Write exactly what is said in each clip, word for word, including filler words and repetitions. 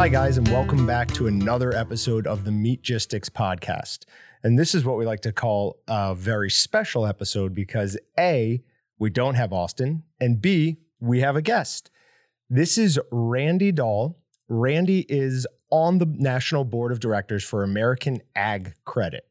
Hi, guys, and welcome back to another episode of the Meatgistics podcast. And this is what we like to call a very special episode because A, we don't have Austin, and B, we have a guest. This is Randy Dahl. Randy is on the National Board of Directors for American Ag Credit.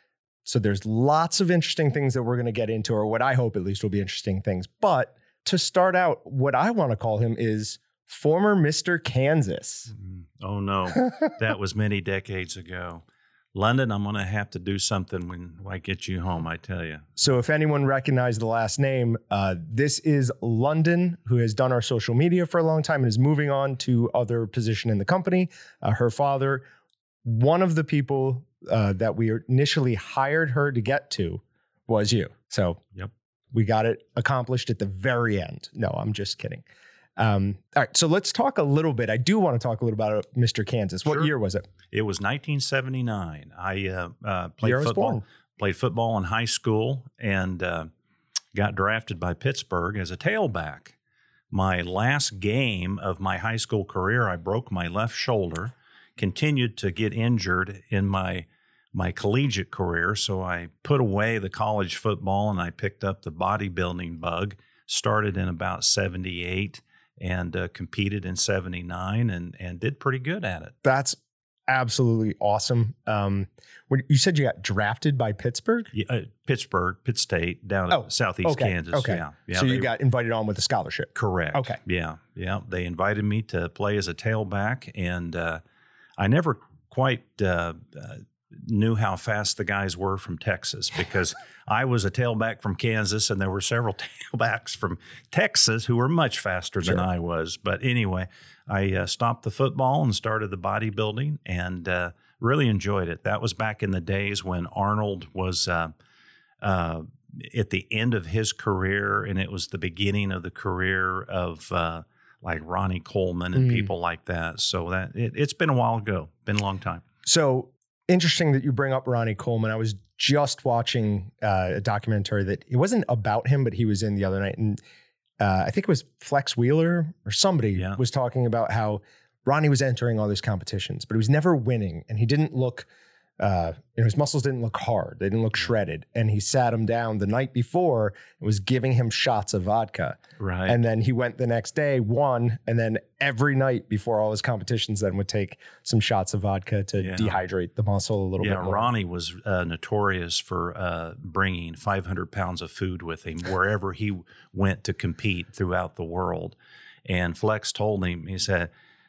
So there's lots of interesting things that we're going to get into, or what I hope at least will be interesting things. But to start out, what I want to call him is former Mister Kansas. Oh, no. That was many decades ago. London, I'm going to have to do something when I get you home, I tell you. So if anyone recognized the last name, uh, this is London, who has done our social media for a long time and is moving on to other position in the company. Uh, her father, one of the people uh, that we initially hired her to get to was you. So yep. We got it accomplished at the very end. No, I'm just kidding. Um, all right, so let's talk a little bit. I do want to talk a little about Mister Kansas. What Sure. year was it? It was nineteen seventy-nine. I uh, uh, played Year I was football. born. Played football in high school and uh, got drafted by Pittsburgh as a tailback. My last game of my high school career, I broke my left shoulder. Continued to get injured in my my collegiate career, so I put away the college football and I picked up the bodybuilding bug. Started in about seventy-eight. And uh, competed in seventy-nine and, and did pretty good at it. That's absolutely awesome. Um, when you said you got drafted by Pittsburgh? Yeah, uh, Pittsburgh, Pitt State, down Oh, at southeast okay, Kansas. okay. Yeah, yeah. So you they- got invited on with a scholarship. Correct. Okay. Yeah, yeah. They invited me to play as a tailback, and uh, I never quite uh, uh, knew how fast the guys were from Texas because I was a tailback from Kansas, and there were several tailbacks from Texas who were much faster Sure. than I was. But anyway, I uh, stopped the football and started the bodybuilding, and uh, really enjoyed it. That was back in the days when Arnold was uh, uh, at the end of his career, and it was the beginning of the career of uh, like Ronnie Coleman and Mm. people like that. So that it, it's been a while ago, been a long time. So interesting that you bring up Ronnie Coleman. I was just watching uh, a documentary that it wasn't about him, but he was in the other night. And uh, I think it was Flex Wheeler or somebody Yeah. was talking about how Ronnie was entering all these competitions, but he was never winning. And he didn't look, uh, you know, his muscles didn't look hard. They didn't look shredded. And he sat him down the night before and was giving him shots of vodka. Right. And then he went the next day, won, and then every night before all his competitions then would take some shots of vodka to Yeah. dehydrate the muscle a little yeah, bit more. Ronnie was uh, notorious for uh, bringing five hundred pounds of food with him wherever he went to compete throughout the world. And Flex told him, he said,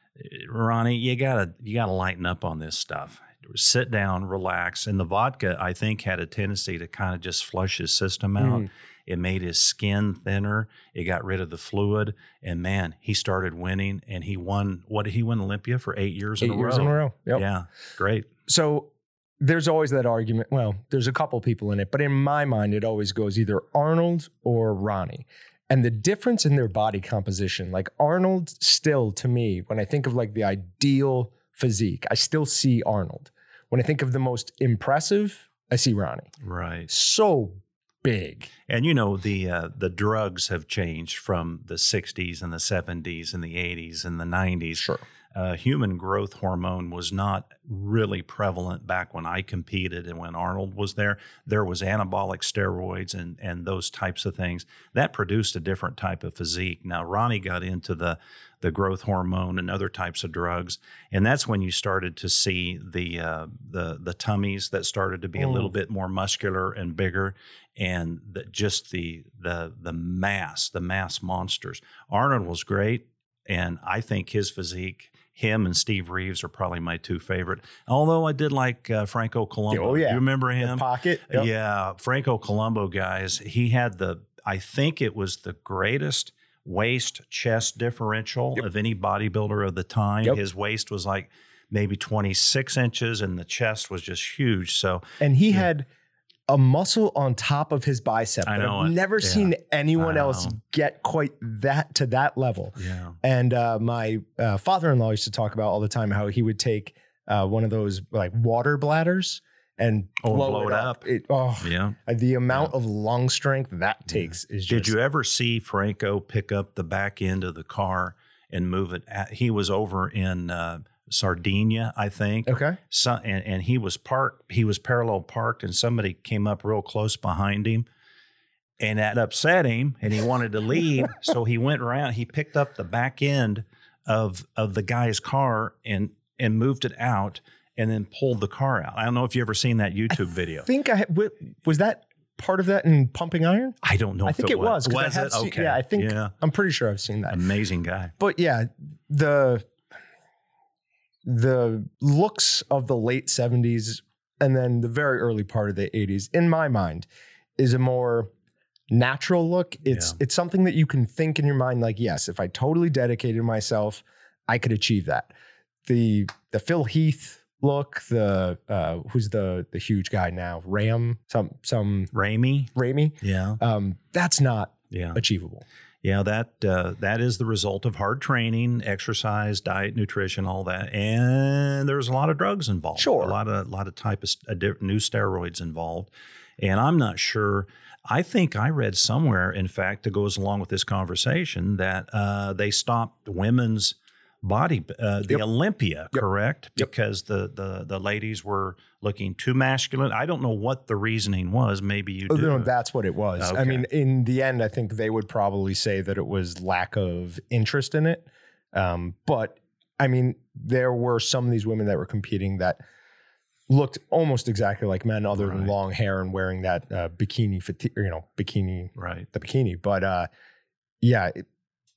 Ronnie, you gotta you gotta lighten up on this stuff. Sit down, relax. And the vodka, I think, had a tendency to kind of just flush his system out. Mm. It made his skin thinner. It got rid of the fluid. And man, he started winning. And he won, what did he win Olympia for eight years Eight in a years row? in a row. Yep. Yeah, great. So there's always that argument. Well, there's a couple people in it, but in my mind, it always goes either Arnold or Ronnie. And the difference in their body composition, like Arnold still, to me, when I think of like the ideal physique, I still see Arnold. When I think of the most impressive, I see Ronnie. Right. So big. And, you know, the uh, the drugs have changed from the sixties and the seventies and the eighties and the nineties. Sure. Uh, human growth hormone was not really prevalent back when I competed and when Arnold was there. There was anabolic steroids and, and those types of things. That produced a different type of physique. Now, Ronnie got into the, the growth hormone and other types of drugs, and that's when you started to see the uh, the the tummies that started to be a little Mm. bit more muscular and bigger, and the, just the the the mass, the mass monsters. Arnold was great, and I think his physique, him and Steve Reeves are probably my two favorite. Although I did like uh, Franco Columbu. Oh, yeah. You remember The him? pocket. Yep. Yeah, Franco Columbu, guys. He had the, I think it was the greatest waist-chest differential Yep. of any bodybuilder of the time. Yep. His waist was like maybe twenty-six inches, and the chest was just huge. So And he had a muscle on top of his bicep. I that know I've it. never Yeah. seen anyone I else know. get quite that to that level. yeah, And uh, my uh, father-in-law used to talk about all the time how he would take uh, one of those like water bladders and Oh, blow, blow it it up. up. It, oh, yeah. the amount of lung strength that takes is just. Did you ever see Franco pick up the back end of the car and move it? At, he was over in uh, Sardinia, I think. Okay. So, and, and he was parked, he was parallel parked, and somebody came up real close behind him. And that upset him, and he wanted to leave. So he went around. He picked up the back end of of the guy's car and and moved it out, and then pulled the car out. I don't know if you ever seen that YouTube I video. I think I was that part of that in Pumping Iron. I don't know. I if think it it was. Was, I was have it? seen- Okay. Yeah, I think. Yeah. I'm pretty sure I've seen that. Amazing guy. But yeah, the the looks of the late seventies and then the very early part of the eighties, in my mind, is a more natural look. It's Yeah. it's something that you can think in your mind, like, yes, if I totally dedicated myself, I could achieve that. The the Phil Heath look, the uh, who's the the huge guy now, Ram, some some Raimi. Raimi, Yeah. um, that's not Yeah. achievable. Yeah, that uh, that is the result of hard training, exercise, diet, nutrition, all that, and there's a lot of drugs involved. Sure. a lot of a lot of type of st- uh, di- new steroids involved, and I'm not sure. I think I read somewhere, in fact, that goes along with this conversation, that uh, they stopped women's body, uh, the Yep. Olympia, Yep. correct? Yep. Because the, the the ladies were looking too masculine. I don't know what the reasoning was. Maybe you Oh, do. no, that's what it was. I Okay. mean, in the end, I think they would probably say that it was lack of interest in it. Um, but I mean, there were some of these women that were competing that looked almost exactly like men, other than Right. long hair and wearing that uh, bikini, fati- you know, bikini, Right. the bikini. But uh, yeah, it,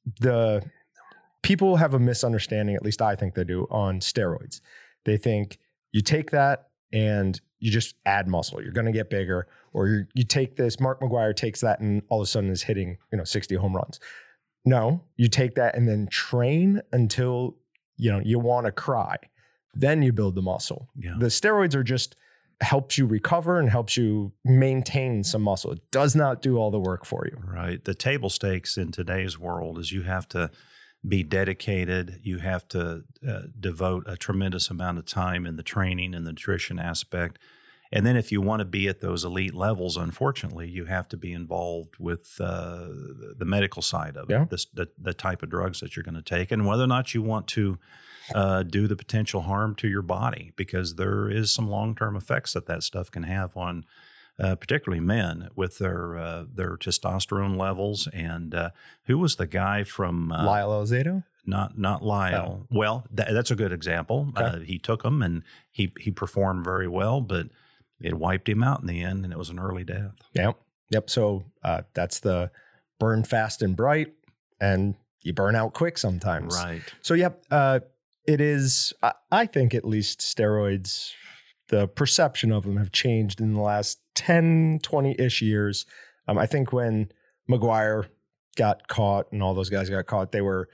the people have a misunderstanding, at least I think they do, on steroids. They think you take that and you just add muscle. You're going to get bigger. Or you you take this, Mark McGwire takes that and all of a sudden is hitting, you know, sixty home runs. No, you take that and then train until, you know, you want to cry. Then you build the muscle. Yeah. The steroids are just helps you recover and helps you maintain some muscle. It does not do all the work for you. Right. The table stakes in today's world is you have to be dedicated. You have to uh, devote a tremendous amount of time in the training and the nutrition aspect. And then if you want to be at those elite levels, unfortunately, you have to be involved with uh, the medical side of it, Yeah. this, the, the type of drugs that you're going to take, and whether or not you want to uh, do the potential harm to your body, because there is some long-term effects that that stuff can have on uh, particularly men with their uh, their testosterone levels. And uh, who was the guy from uh, Lyle Alzado? Not not Lyle. Well, tha- that's a good example. Okay. Uh, he took them and he he performed very well, but it wiped him out in the end, and it was an early death. Yep. Yep. So uh, that's the burn fast and bright, and you burn out quick sometimes. Right. So, yep. Uh, it is, I, I think at least steroids, the perception of them have changed in the last ten, twenty-ish years. Um, I think when McGwire got caught and all those guys got caught, they were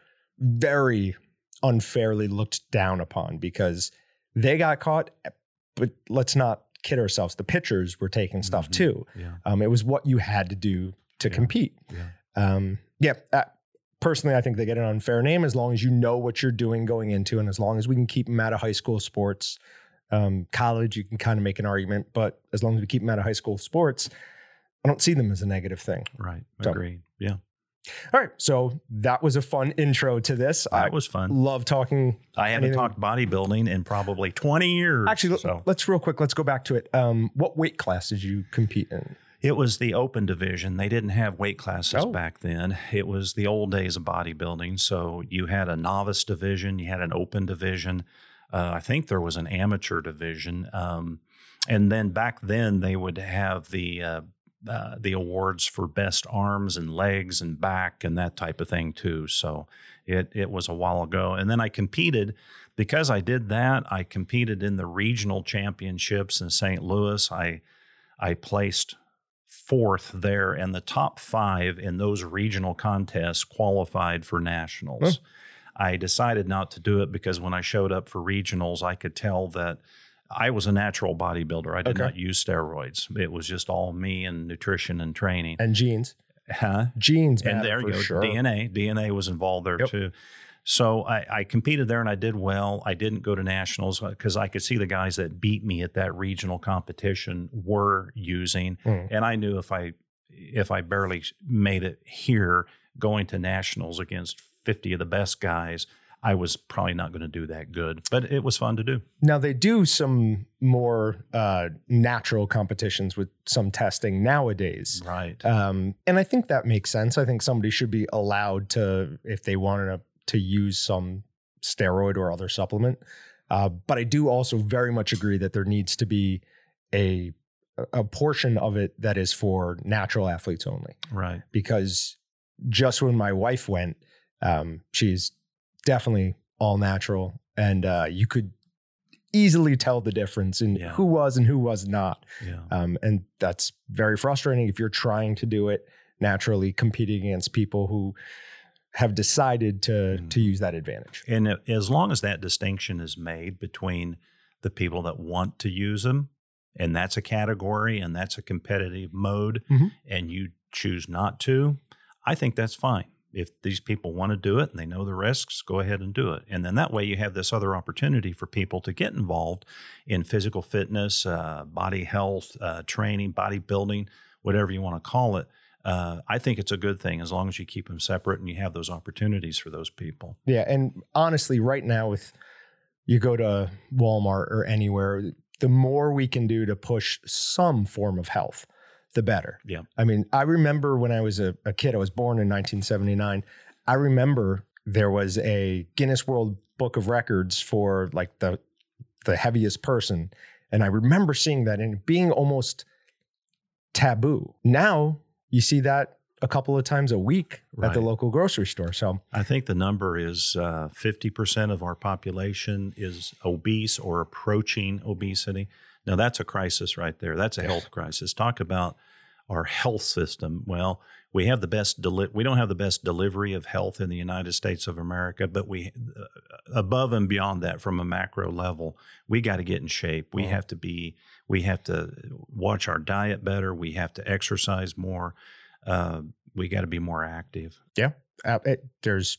very unfairly looked down upon because they got caught. But let's not kid ourselves. The pitchers were taking stuff Mhm. too. Yeah. Um, it was what you had to do to Yeah. compete. Yeah. Um, yeah. Uh, personally, I think they get an unfair name as long as you know what you're doing going into, and as long as we can keep them out of high school sports. Um, college, you can kind of make an argument, but as long as we keep them out of high school sports, I don't see them as a negative thing. Right. So- Agreed. Yeah. All right. So that was a fun intro to this. I That was fun. love talking. I haven't anything- talked bodybuilding in probably twenty years. Actually, so. let's real quick, let's go back to it. Um, what weight class did you compete in? It was the open division. They didn't have weight classes Oh. back then. It was the old days of bodybuilding. So you had a novice division, you had an open division. Uh, I think there was an amateur division. Um, and then back then they would have the uh, uh, the awards for best arms and legs and back and that type of thing too. So it it was a while ago. And then I competed. Because I did that, I competed in the regional championships in Saint Louis. I I placed fourth there, and the top five in those regional contests qualified for nationals. Hmm. I decided not to do it because when I showed up for regionals, I could tell that I was a natural bodybuilder. I did Okay. not use steroids. It was just all me and nutrition and training. And genes. Huh? Genes, And matter there you for go. sure. D N A. D N A was involved there Yep. too. So I, I competed there and I did well. I didn't go to nationals because I could see the guys that beat me at that regional competition were using. Mm. And I knew if I if I barely made it here, going to nationals against fifty of the best guys, I was probably not going to do that good, but it was fun to do. Now they do some more uh, natural competitions with some testing nowadays. Right. Um, and I think that makes sense. I think somebody should be allowed to, if they wanted to, to use some steroid or other supplement. Uh, but I do also very much agree that there needs to be a a portion of it that is for natural athletes only. Right. Because just when my wife went, um, she's definitely all natural, and uh, you could easily tell the difference in Yeah. who was and who was not. Yeah. Um, and that's very frustrating if you're trying to do it naturally, competing against people who have decided to Mm. to use that advantage. And it- as long as that distinction is made between the people that want to use them, and that's a category and that's a competitive mode, Mhm. and you choose not to, I think that's fine. If these people want to do it and they know the risks, go ahead and do it. And then that way you have this other opportunity for people to get involved in physical fitness, uh, body health, uh, training, bodybuilding, whatever you want to call it. Uh, I think it's a good thing as long as you keep them separate and you have those opportunities for those people. Yeah, and honestly, right now, with you go to Walmart or anywhere, the more we can do to push some form of health, the better. Yeah. I mean, I remember when I was a, a kid, I was born in nineteen seventy-nine. I remember there was a Guinness World Book of Records for like the the heaviest person. And I remember seeing that and being almost taboo. Now you see that a couple of times a week at the Right. local grocery store. So I think the number is uh, fifty percent of our population is obese or approaching obesity. Now, that's a crisis right there. That's a health crisis. Talk about our health system. Well, we have the best deli- we don't have the best delivery of health in the United States of America, but we uh, above and beyond that, from a macro level, we got to get in shape. We Mhm. have to be we have to watch our diet better. We have to exercise more. Uh, we got to be more active. uh, it, there's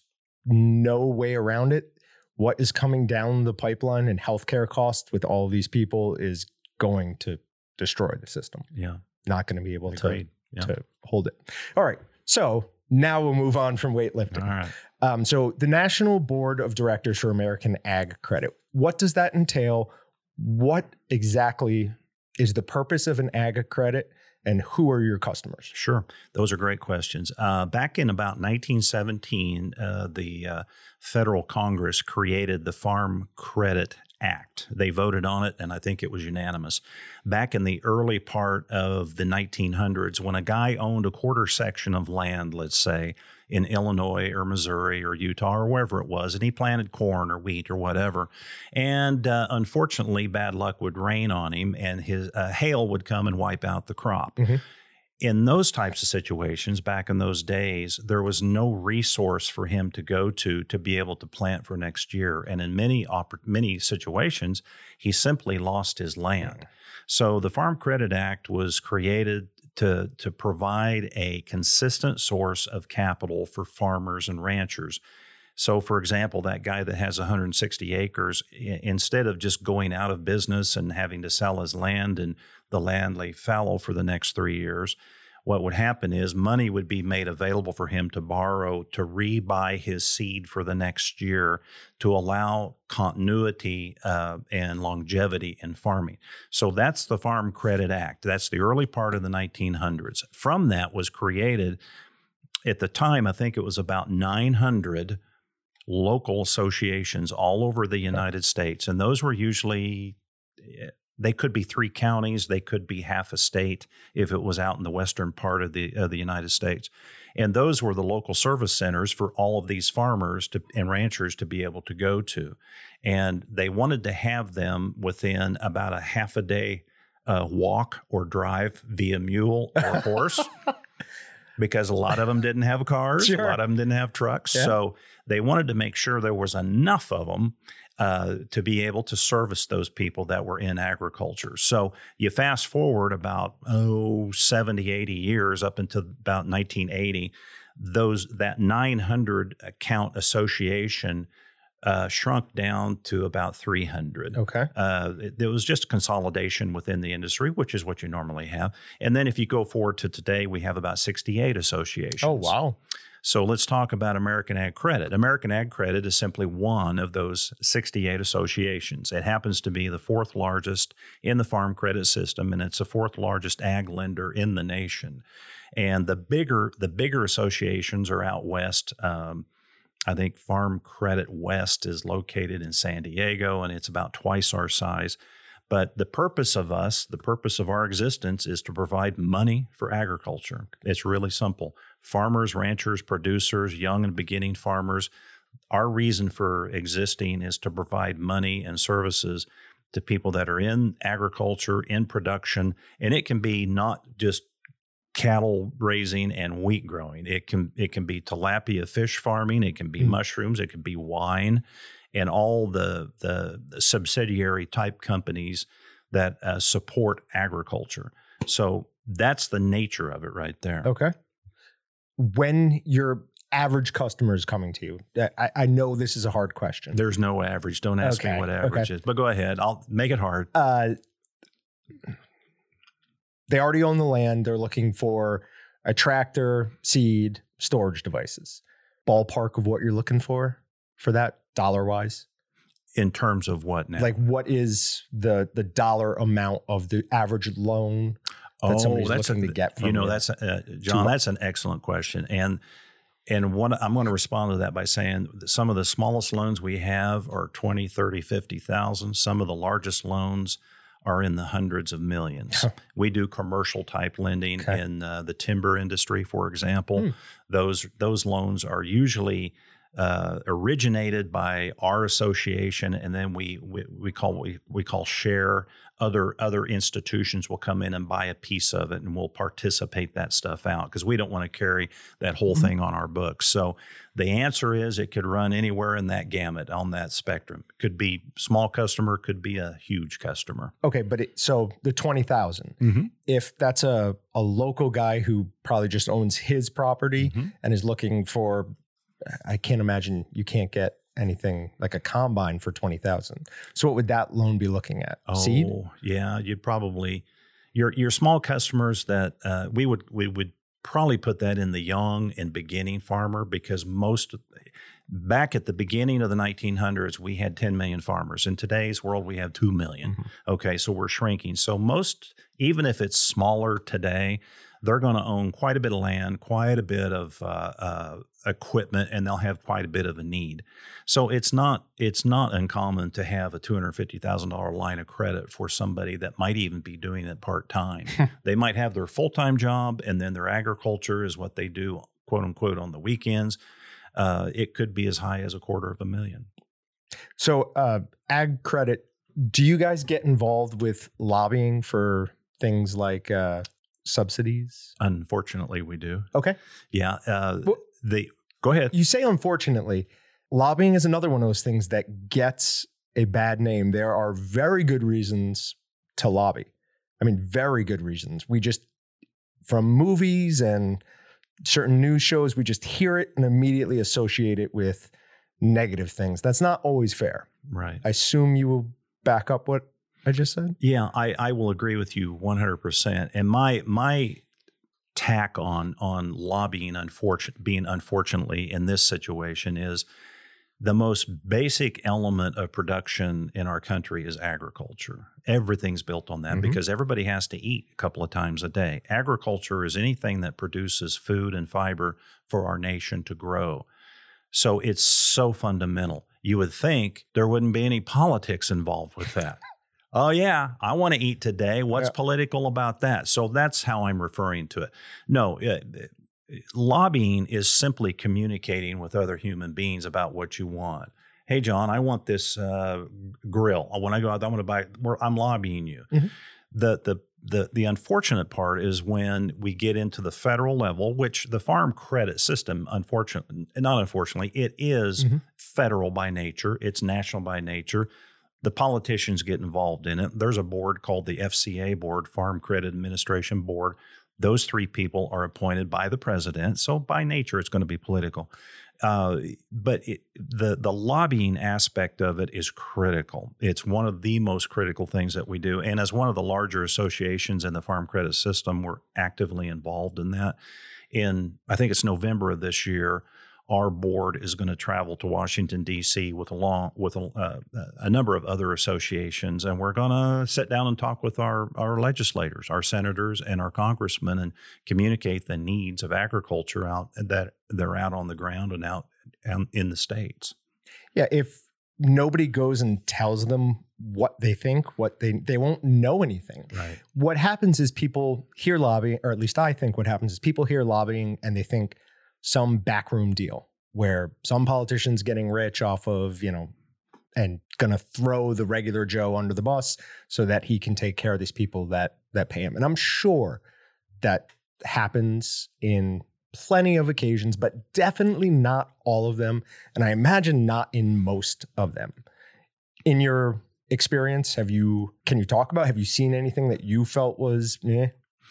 no way around it. What is coming down the pipeline and healthcare costs with all of these people is going to destroy the system. Yeah, Not going to be able to, agreed. Yeah. to hold it. All right. So now we'll move on from weightlifting. All right. Um, so the National Board of Directors for American Ag Credit, what does that entail? What exactly is the purpose of an ag credit, and who are your customers? Sure. Those are great questions. Uh, back in about nineteen seventeen, uh, the uh, federal Congress created the Farm Credit Act. They voted on it, and I think it was unanimous. Back in the early part of the nineteen hundreds, when a guy owned a quarter section of land, let's say, in Illinois or Missouri or Utah or wherever it was, and he planted corn or wheat or whatever. And uh, unfortunately, bad luck would rain on him, and his uh, hail would come and wipe out the crop. Mhm. In those types of situations, back in those days, there was no resource for him to go to to be able to plant for next year. And in many oppor- many situations, he simply lost his land. So the Farm Credit Act was created to, to provide a consistent source of capital for farmers and ranchers. So, for example, that guy that has one hundred sixty acres, i- instead of just going out of business and having to sell his land and the land lay fallow for the next three years, what would happen is money would be made available for him to borrow to rebuy his seed for the next year to allow continuity uh, and longevity in farming. So that's the Farm Credit Act. That's the early part of the nineteen hundreds. From that was created, at the time, I think it was about nine hundred local associations all over the United States. And those were usually, they could be three counties, they could be half a state if it was out in the western part of the of the United States. And those were the local service centers for all of these farmers to, and ranchers to be able to go to. And they wanted to have them within about a half a day uh, walk or drive via mule or horse. Because a lot of them didn't have cars, Sure. a lot of them didn't have trucks. Yeah. So they wanted to make sure there was enough of them uh, to be able to service those people that were in agriculture. So you fast forward about, oh, seventy, eighty years up until about nineteen eighty, those that nine hundred account association uh, shrunk down to about three hundred. Okay. Uh, it, there was just consolidation within the industry, which is what you normally have. And then if you go forward to today, we have about sixty-eight associations. Oh, wow. So let's talk about American Ag Credit. American Ag Credit is simply one of those sixty-eight associations. It happens to be the fourth largest in the farm credit system, and it's the fourth largest ag lender in the nation. And the bigger the bigger associations are out west. Um, I think Farm Credit West is located in San Diego, and it's about twice our size. But the purpose of us, the purpose of our existence is to provide money for agriculture. It's really simple. Farmers, ranchers, producers, young and beginning farmers, our reason for existing is to provide money and services to people that are in agriculture, in production, and it can be not just cattle raising and wheat growing. It can it can be tilapia fish farming, it can be mm. mushrooms, it can be wine, and all the the, the subsidiary type companies that uh, support agriculture. So that's the nature of it right there. Okay. When your average customer is coming to you, I, I know this is a hard question. There's no average. Don't ask okay. me what average okay. is, but go ahead. I'll make it hard. Uh, they already own the land. They're looking for a tractor, seed, storage devices. Ballpark of what you're looking for for that dollar wise? In terms of what now? Like what is the the dollar amount of the average loan that oh, somebody's that's looking a, to get from you? know, you? that's uh, John. That's an excellent question, and and one I'm going to respond to that by saying that some of the smallest loans we have are twenty, thirty, fifty thousand. Some of the largest loans are in the hundreds of millions. Huh. We do commercial type lending okay. in uh, the timber industry, for example. Hmm. Those those loans are usually uh, originated by our association, and then we we, we call we we call share. Other other institutions will come in and buy a piece of it, and we'll participate that stuff out because we don't want to carry that whole mm-hmm. thing on our books. So the answer is it could run anywhere in that gamut on that spectrum. It could be small customer, could be a huge customer. Okay, but it, so the twenty thousand, mm-hmm. if that's a, a local guy who probably just owns his property mm-hmm. and is looking for, I can't imagine you can't get anything like a combine for twenty thousand. So what would that loan be looking at? Oh, seed? Yeah, you'd probably your your small customers that uh, we would we would probably put that in the young and beginning farmer because most back at the beginning of the nineteen hundreds we had ten million farmers. In today's world we have two million. Mm-hmm. Okay, so we're shrinking. So most, even if it's smaller today, they're going to own quite a bit of land, quite a bit of uh, uh, equipment, and they'll have quite a bit of a need. So it's not it's not uncommon to have a two hundred fifty thousand dollars line of credit for somebody that might even be doing it part-time. They might have their full-time job, and then their agriculture is what they do, quote unquote, on the weekends. Uh, it could be as high as a quarter of a million. So uh, ag credit, do you guys get involved with lobbying for things like uh, subsidies? Unfortunately, we do. Okay. Yeah. Uh, well, the go ahead. You say unfortunately. Lobbying is another one of those things that gets a bad name. There are very good reasons to lobby. I mean, very good reasons. We just, from movies and certain news shows, we just hear it and immediately associate it with negative things. That's not always fair. Right. I assume you will back up what I just said? Yeah, I, I will agree with you one hundred percent. And my my tack on on lobbying, unfortunate, being unfortunately in this situation is the most basic element of production in our country is agriculture. Everything's built on that mm-hmm. because everybody has to eat a couple of times a day. Agriculture is anything that produces food and fiber for our nation to grow. So it's so fundamental. You would think there wouldn't be any politics involved with that. Oh, yeah, I want to eat today. What's yeah. political about that? So that's how I'm referring to it. No, it, it, lobbying is simply communicating with other human beings about what you want. Hey, John, I want this uh, grill. When I go out, I want to buy. I'm lobbying you. Mm-hmm. The the the the unfortunate part is when we get into the federal level, which the Farm Credit System, unfortunately, not unfortunately, it is mm-hmm. federal by nature. It's national by nature. The politicians get involved in it. There's a board called the F C A board, Farm Credit Administration Board. Those three people are appointed by the president. So by nature, it's going to be political. Uh, but it, the the lobbying aspect of it is critical. It's one of the most critical things that we do. And as one of the larger associations in the Farm Credit System, we're actively involved in that. in, I think it's November of this year, our board is going to travel to Washington, D C with, along, with a, uh, a number of other associations, and we're going to sit down and talk with our, our legislators, our senators, and our congressmen, and communicate the needs of agriculture out that they're out on the ground and out in the states. Yeah, if nobody goes and tells them what they think, what they they won't know anything. Right. What happens is people hear lobbying, or at least I think what happens is people hear lobbying and they think some backroom deal where some politician's getting rich off of, you know, and gonna throw the regular Joe under the bus so that he can take care of these people that that pay him. And I'm sure that happens in plenty of occasions, but definitely not all of them. And I imagine not in most of them. In your experience, have you, can you talk about, have you seen anything that you felt was, eh?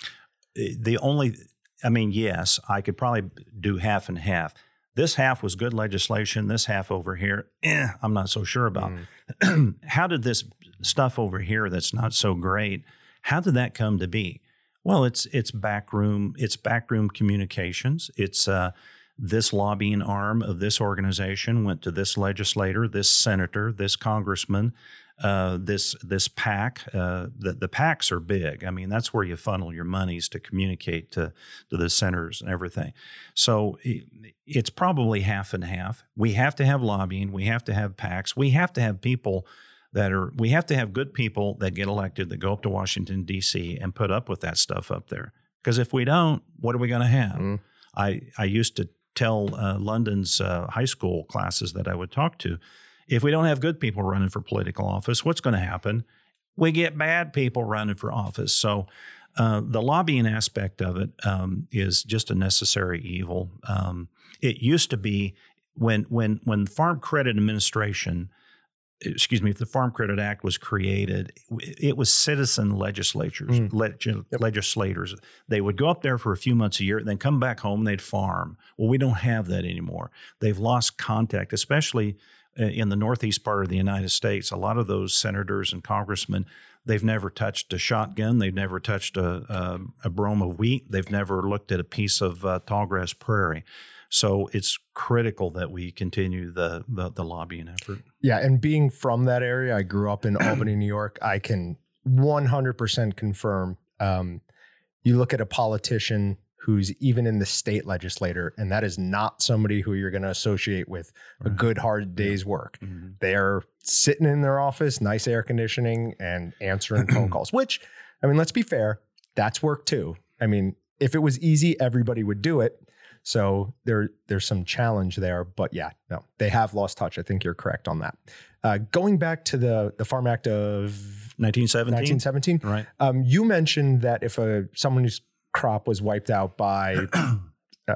The only, I mean, yes, I could probably do half and half. This half was good legislation. This half over here, eh, I'm not so sure about. Mm. How did this stuff over here that's not so great, how did that come to be? Well, it's it's backroom it's backroom communications. It's uh, this lobbying arm of this organization went to this legislator, this senator, this congressman, uh, this this PAC. Uh, the the PACs are big. I mean, that's where you funnel your monies to communicate to to the senators and everything. So it's probably half and half. We have to have lobbying. We have to have PACs. We have to have people. That are, we have to have good people that get elected that go up to Washington, D C and put up with that stuff up there. Because if we don't, what are we going to have? Mm. I, I used to tell uh, London's uh, high school classes that I would talk to, if we don't have good people running for political office, what's going to happen? We get bad people running for office. So uh, the lobbying aspect of it um, is just a necessary evil. Um, it used to be when when when Farm Credit Administration excuse me, if the Farm Credit Act was created, it was citizen legislatures, mm. leg- legislators. They would go up there for a few months a year, then come back home and they'd farm. Well, we don't have that anymore. They've lost contact, especially in the northeast part of the United States. A lot of those senators and congressmen, they've never touched a shotgun. They've never touched a, a, a brome of wheat. They've never looked at a piece of uh, tallgrass prairie. So it's critical that we continue the, the the lobbying effort. Yeah, and being from that area, I grew up in Albany, New York. I can one hundred percent confirm. Um, you look at a politician who's even in the state legislature, and that is not somebody who you're going to associate with a good, hard day's work. Mm-hmm. They're sitting in their office, nice air conditioning, and answering phone calls, which, I mean, let's be fair, that's work too. I mean, if it was easy, everybody would do it. So there, there's some challenge there, but yeah, no, they have lost touch. I think you're correct on that. Uh, going back to the the Farm Act of nineteen seventeen, nineteen seventeen, right? Um, you mentioned that if a someone's crop was wiped out by uh,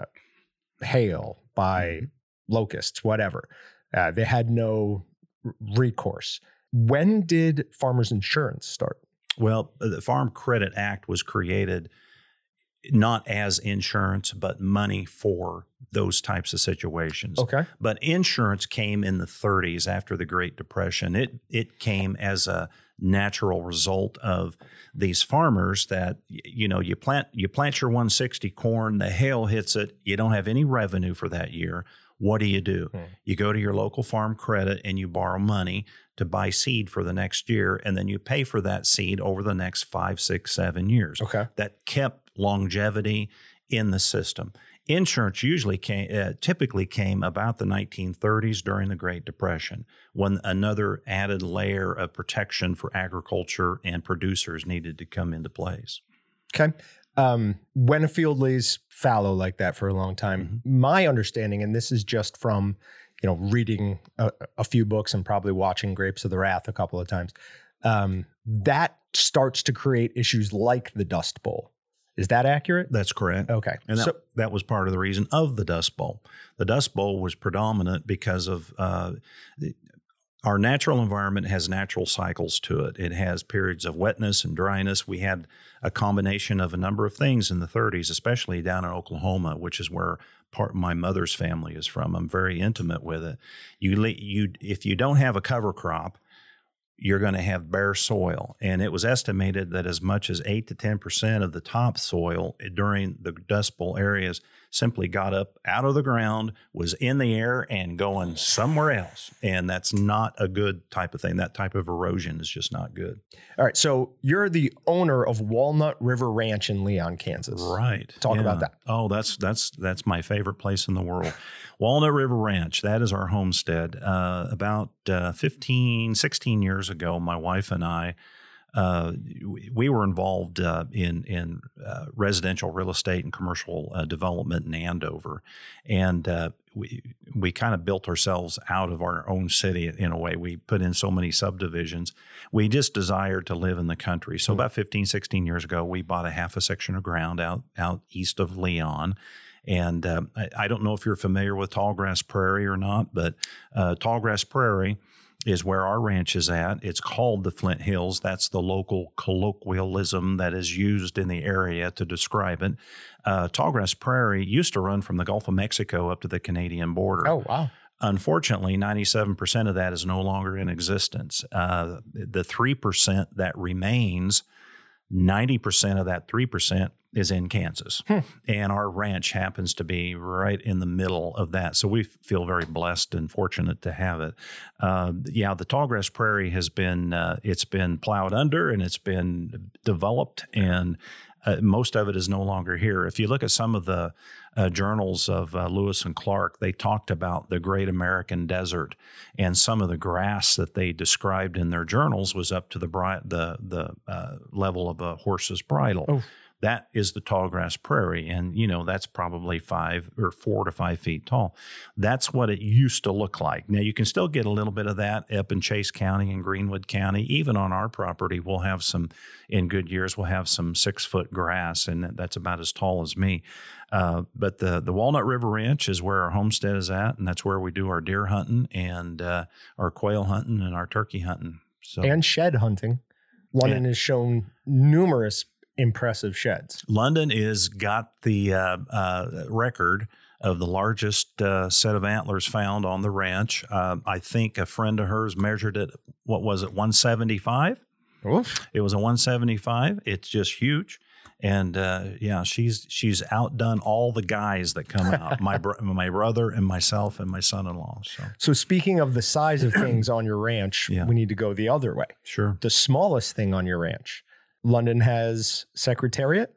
hail, by locusts, whatever, uh, they had no r- recourse. When did farmers insurance start? Well, the Farm Credit Act was created not as insurance, but money for those types of situations. Okay. But insurance came in the thirties after the Great Depression. It it came as a natural result of these farmers that, you know, you plant you plant your one sixty corn, the hail hits it, you don't have any revenue for that year. What do you do? Hmm. You go to your local farm credit and you borrow money to buy seed for the next year, and then you pay for that seed over the next five, six, seven years. Okay. That kept longevity in the system. Insurance usually came, uh, typically came about the nineteen thirties during the Great Depression, when another added layer of protection for agriculture and producers needed to come into place. Okay. Um, when a field lays fallow like that for a long time, mm-hmm. my understanding, and this is just from, you know, reading a, a few books and probably watching Grapes of the Wrath a couple of times, um, that starts to create issues like the Dust Bowl. Is that accurate? That's correct. Okay. And that, so, that was part of the reason of the Dust Bowl. The Dust Bowl was predominant because of uh, the, our natural environment has natural cycles to it. It has periods of wetness and dryness. We had a combination of a number of things in the thirties, especially down in Oklahoma, which is where part of my mother's family is from. I'm very intimate with it. You, you, if you don't have a cover crop, you're going to have bare soil. And it was estimated that as much as eight to ten percent of the topsoil during the Dust Bowl areas simply got up out of the ground, was in the air, and going somewhere else. And that's not a good type of thing. That type of erosion is just not good. All right. So you're the owner of Walnut River Ranch in Leon, Kansas. Right. Talk yeah. about that. Oh, that's that's that's my favorite place in the world. Walnut River Ranch, that is our homestead. Uh, about uh, fifteen, sixteen years ago, my wife and I, uh, we were involved uh, in, in uh, residential real estate and commercial uh, development in Andover. And uh, we we kind of built ourselves out of our own city in a way. We put in so many subdivisions. We just desired to live in the country. So about fifteen, sixteen years ago, we bought a half a section of ground out, out east of Leon. And uh, I, I don't know if you're familiar with Tallgrass Prairie or not, but uh, Tallgrass Prairie is where our ranch is at. It's called the Flint Hills. That's the local colloquialism that is used in the area to describe it. Uh, Tallgrass Prairie used to run from the Gulf of Mexico up to the Canadian border. Oh, wow. Unfortunately, ninety-seven percent of that is no longer in existence. Uh, the three percent that remains, ninety percent of that three percent is in Kansas. Hmm. And our ranch happens to be right in the middle of that. So we feel very blessed and fortunate to have it. Uh, yeah, the Tallgrass Prairie has been, uh, it's been plowed under and it's been developed, and uh, most of it is no longer here. If you look at some of the uh, journals of uh, Lewis and Clark, they talked about the Great American Desert, and some of the grass that they described in their journals was up to the bri- the the uh, level of a horse's bridle. Oh. That is the Tallgrass Prairie, and you know that's probably five or four to five feet tall. That's what it used to look like. Now you can still get a little bit of that up in Chase County and Greenwood County. Even on our property, we'll have some. In good years, we'll have some six foot grass, and that's about as tall as me. Uh, but the the Walnut River Ranch is where our homestead is at, and that's where we do our deer hunting and uh, our quail hunting and our turkey hunting. So and shed hunting. London yeah. has shown numerous impressive sheds. London is got the uh, uh, record of the largest uh, set of antlers found on the ranch. Uh, I think a friend of hers measured it. What was it? one seventy-five. Oof. It was a one seventy-five. It's just huge. And uh, yeah, she's she's outdone all the guys that come out. my bro- my brother and myself and my son-in-law. So, so speaking of the size of things on your ranch, yeah. we need to go the other way. Sure. The smallest thing on your ranch. London has Secretariat.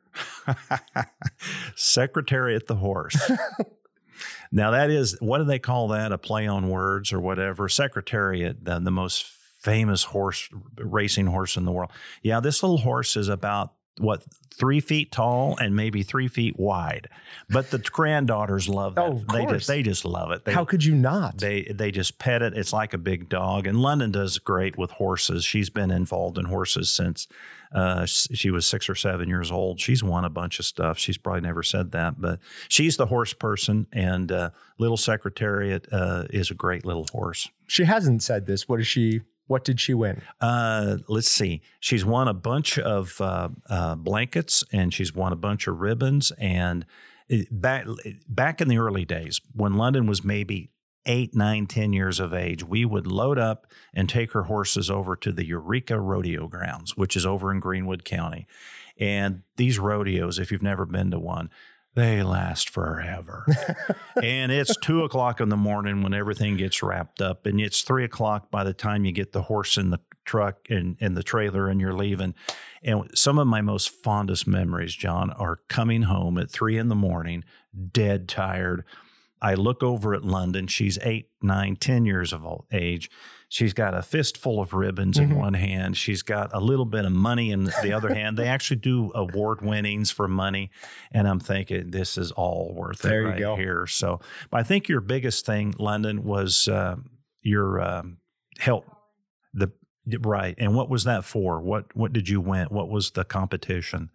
Secretariat the horse. Now that is, what do they call that? A play on words or whatever. Secretariat, the, the most famous horse, racing horse in the world. Yeah, this little horse is about, what, three feet tall and maybe three feet wide. But the granddaughters love that. Oh, of they course. just they just love it. They, How could you not? They they just pet it. It's like a big dog. And London does great with horses. She's been involved in horses since uh, she was six or seven years old. She's won a bunch of stuff. She's probably never said that, but she's the horse person. And uh, Little Secretariat uh, is a great little horse. She hasn't said this. What is she? What did she win? Uh, let's see. She's won a bunch of uh, uh, blankets, and she's won a bunch of ribbons. And back back in the early days, when London was maybe eight, nine, ten years of age, we would load up and take her horses over to the Eureka Rodeo Grounds, which is over in Greenwood County. And these rodeos, if you've never been to one, they last forever. And it's two o'clock in the morning when everything gets wrapped up. And it's three o'clock by the time you get the horse in the truck and in the trailer and you're leaving. And some of my most fondest memories, John, are coming home at three in the morning, dead tired. I look over at London. She's eight, nine, ten years of age. She's got a fistful of ribbons mm-hmm. in one hand. She's got a little bit of money in the other hand. They actually do award winnings for money. And I'm thinking, this is all worth there it you right go. here. So but I think your biggest thing, London, was uh, your um, help. The right. And what was that for? What What did you win? What was the competition?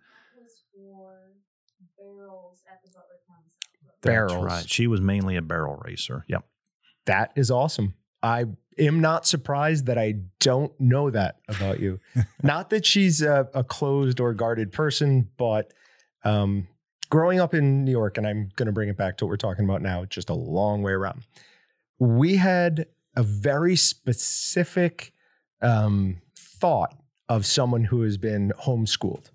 Barrels. That's right. She was mainly a barrel racer. Yep. That is awesome. I am not surprised that I don't know that about you. Not that she's a, a closed or guarded person, but um, growing up in New York, and I'm going to bring it back to what we're talking about now, just a long way around. We had a very specific um, thought of someone who has been homeschooled.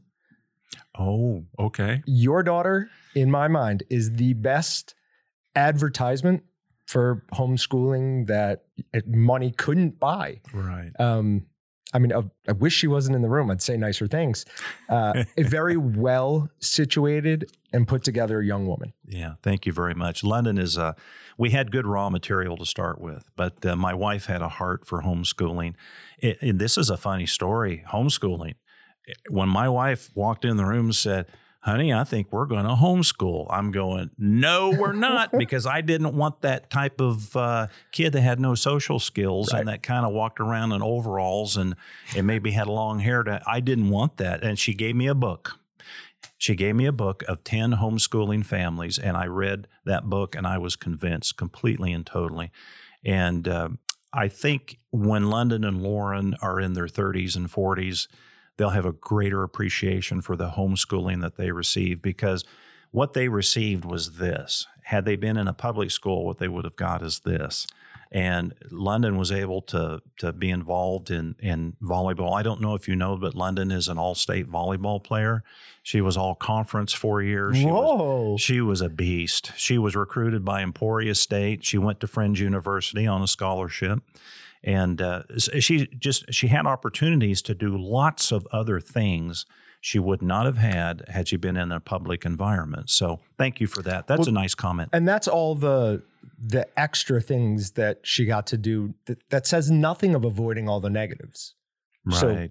Oh, okay. Your daughter, in my mind, is the best advertisement for homeschooling that money couldn't buy. Right. Um, I mean, I, I wish she wasn't in the room. I'd say nicer things. Uh, a very well situated and put together young woman. Yeah, thank you very much. London is, uh, we had good raw material to start with, but uh, my wife had a heart for homeschooling. It, and this is a funny story, homeschooling. When my wife walked in the room and said, honey, I think we're going to homeschool. I'm going, no, we're not, because I didn't want that type of uh, kid that had no social skills right. and that kind of walked around in overalls and, and maybe had long hair. To, I didn't want that. And she gave me a book. She gave me a book of ten homeschooling families, and I read that book, and I was convinced completely and totally. And uh, I think when London and Lauren are in their thirties and forties, they'll have a greater appreciation for the homeschooling that they received, because what they received was this. Had they been in a public school, what they would have got is this. And London was able to to be involved in, in volleyball. I don't know if you know, but London is an all-state volleyball player. She was all-conference four years. She Whoa. Was, she was a beast. She was recruited by Emporia State. She went to Friends University on a scholarship. And uh, she just she had opportunities to do lots of other things she would not have had had she been in a public environment. So thank you for that. That's well, a nice comment. And that's all the the extra things that she got to do that, that says nothing of avoiding all the negatives. Right. So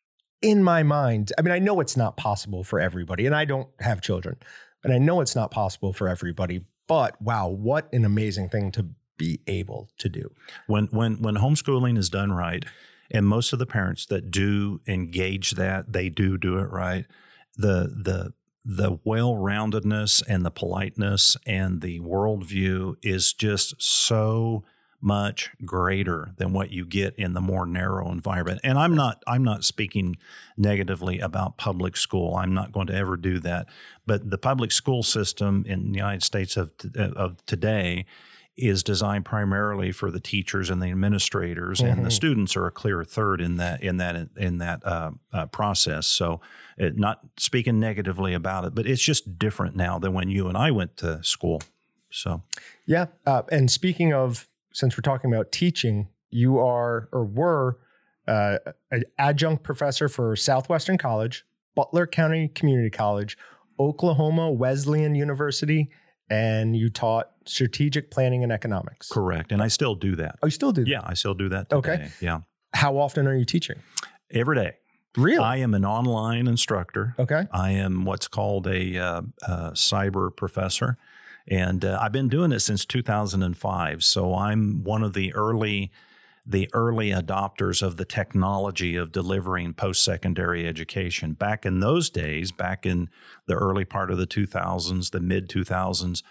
in my mind, I mean, I know it's not possible for everybody, and I don't have children, and I know it's not possible for everybody, but wow, what an amazing thing to be able to do. When when when homeschooling is done right, and most of the parents that do engage that, they do do it right. The the the well-roundedness and the politeness and the worldview is just so much greater than what you get in the more narrow environment. And I'm not I'm not speaking negatively about public school. I'm not going to ever do that. But the public school system in the United States of of today is designed primarily for the teachers and the administrators, mm-hmm. and the students are a clear third in that in that in that uh, uh, process. So, it, not speaking negatively about it, but it's just different now than when you and I went to school. So, yeah. Uh, and speaking of, since we're talking about teaching, you are or were uh, an adjunct professor for Southwestern College, Butler County Community College, Oklahoma Wesleyan University, and you taught strategic planning and economics. Correct. And I still do that. Oh, you still do that? Yeah, I still do that today. Okay. Yeah. How often are you teaching? Every day. Really? I am an online instructor. Okay. I am what's called a uh, uh, cyber professor. And uh, I've been doing it since two thousand five. So I'm one of the early the early adopters of the technology of delivering post-secondary education. Back in those days, back in the early part of the two thousands, the mid two thousands,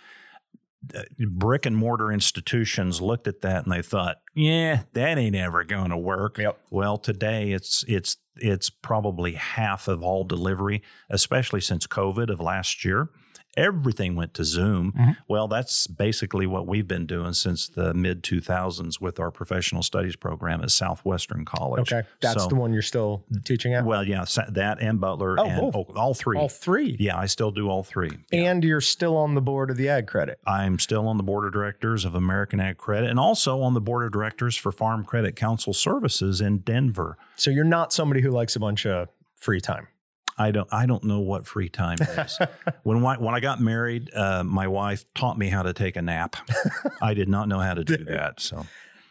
brick and mortar institutions looked at that and they thought, yeah, that ain't ever going to work. Yep. Well, today it's it's it's probably half of all delivery, especially since COVID of last year. Everything went to Zoom. Mm-hmm. Well, that's basically what we've been doing since the mid two thousands with our professional studies program at Southwestern College. Okay. That's so, the one you're still teaching at? Well, yeah, that and Butler oh, and both. all three. All three? Yeah, I still do all three. Yeah. And you're still on the board of the Ag Credit? I'm still on the board of directors of American Ag Credit and also on the board of directors for Farm Credit Council Services in Denver. So you're not somebody who likes a bunch of free time? I don't. I don't know what free time is. when I, when I got married, uh, my wife taught me how to take a nap. I did not know how to do that. So,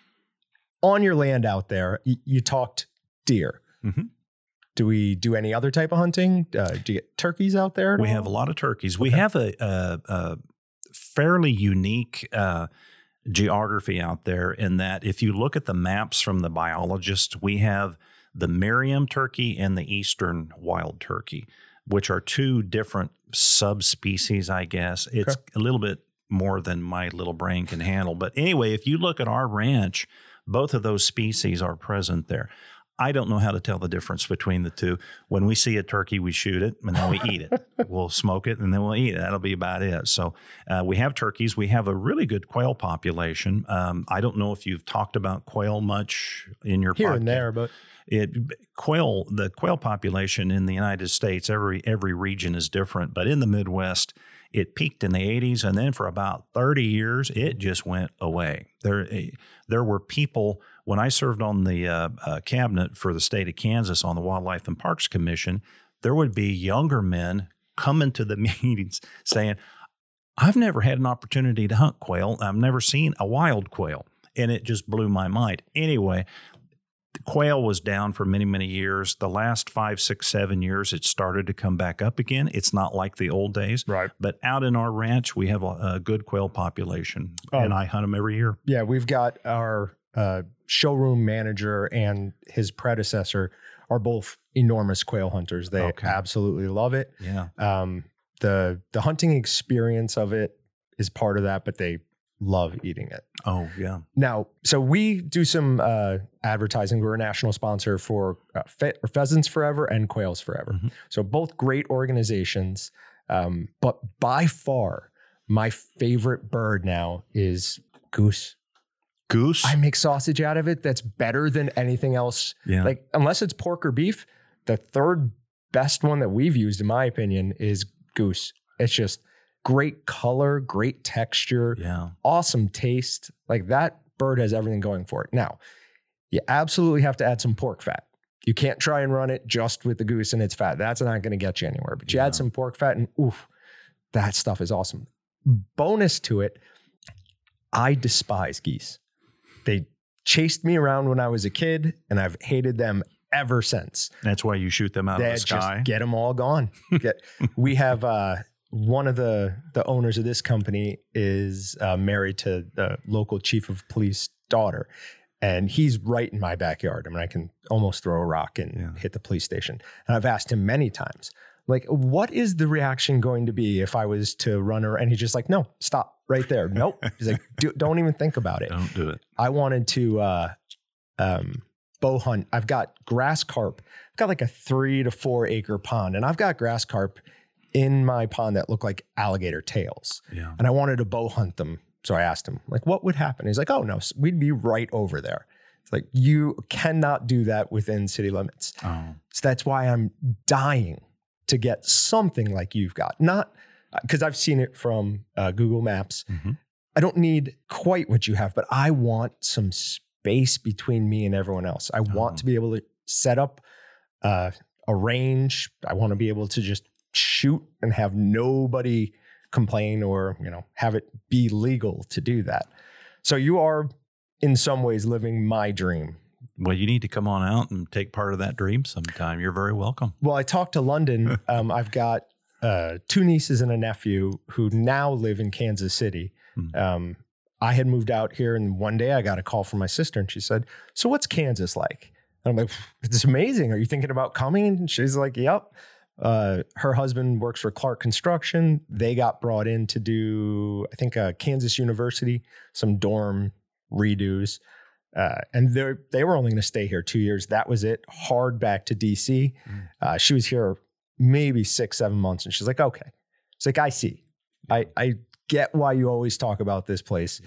on your land out there, y- you talked deer. Mm-hmm. Do we do any other type of hunting? Uh, do you get turkeys out there? We all? have a lot of turkeys. Okay. We have a, a, a fairly unique uh, geography out there in that if you look at the maps from the biologists, we have the Merriam turkey and the eastern wild turkey, which are two different subspecies, I guess. It's okay. a little bit more than my little brain can handle. But anyway, if you look at our ranch, both of those species are present there. I don't know how to tell the difference between the two. When we see a turkey, we shoot it and then we eat it. We'll smoke it and then we'll eat it. That'll be about it. So uh, we have turkeys. We have a really good quail population. Um, I don't know if you've talked about quail much in your Here podcast. and there, but It quail the quail population in the United States, every every region is different, but in the Midwest, it peaked in the eighties, and then for about thirty years, it just went away. There there were people when I served on the uh, uh, cabinet for the state of Kansas on the Wildlife and Parks Commission. There would be younger men coming to the meetings saying, "I've never had an opportunity to hunt quail. I've never seen a wild quail," and it just blew my mind. Anyway. The quail was down for many, many years. The last five, six, seven years, it started to come back up again. It's not like the old days. Right. But out in our ranch, we have a, a good quail population, Oh. and I hunt them every year. yeah, we've got our uh, showroom manager and his predecessor are both enormous quail hunters. They Okay. absolutely love it. Yeah. Um, the the hunting experience of it is part of that, but they love eating it. Oh, yeah. Now, so we do some uh, advertising. We're a national sponsor for uh, Fe- Pheasants Forever and Quails Forever. Mhm. So both great organizations. Um, but by far, my favorite bird now is goose. Goose? I make sausage out of it that's better than anything else. yeah. Like, unless it's pork or beef, the third best one that we've used, in my opinion, is goose. It's just great color, great texture, yeah. awesome taste. Like, that bird has everything going for it. Now, you absolutely have to add some pork fat. You can't try and run it just with the goose and its fat. That's not going to get you anywhere. But you Yeah. add some pork fat and oof, that stuff is awesome. Bonus to it, I despise geese. They chased me around when I was a kid, and I've hated them ever since. That's why you shoot them out They of the sky. just get them all gone. Get, we have uh, one of the the owners of this company is uh, married to the local chief of police daughter, and he's right in my backyard. I mean, I can almost throw a rock and Yeah. hit the police station. And I've asked him many times, like, what is the reaction going to be if I was to run her? And he's just like, no, stop right there. Nope. He's like, Do, don't even think about it. Don't do it. I wanted to uh, um, bow hunt. I've got grass carp. I've got like a three to four acre pond, and I've got grass carp in my pond that look like alligator tails. Yeah. And I wanted to bow hunt them. So I asked him, like, what would happen? He's like, oh, no, we'd be right over there. It's like, you cannot do that within city limits. Oh, So that's why I'm dying to get something like you've got. Not because I've seen it from uh, Google Maps. mhm. I don't need quite what you have, but I want some space between me and everyone else. I want Oh. to be able to set up uh, a range. I want to be able to just shoot and have nobody complain or, you know, have it be legal to do that. So you are in some ways living my dream. Well, you need to come on out and take part of that dream sometime. You're very welcome. Well, I talked to London. Um, I've got uh, two nieces and a nephew who now live in Kansas City. Hmm. Um, I had moved out here, and one day I got a call from my sister, and she said, "So what's Kansas like?" And I'm like, "It's amazing. Are you thinking about coming?" And she's like, "Yep." Uh, her husband works for Clark Construction. They got brought in to do, I think, uh, Kansas University, some dorm redos. Uh, and they they were only going to stay here two years. That was it. Hard back to D C. Mm. Uh, she was here maybe six, seven months. And she's like, okay. It's like, I see. I, I get why you always talk about this place.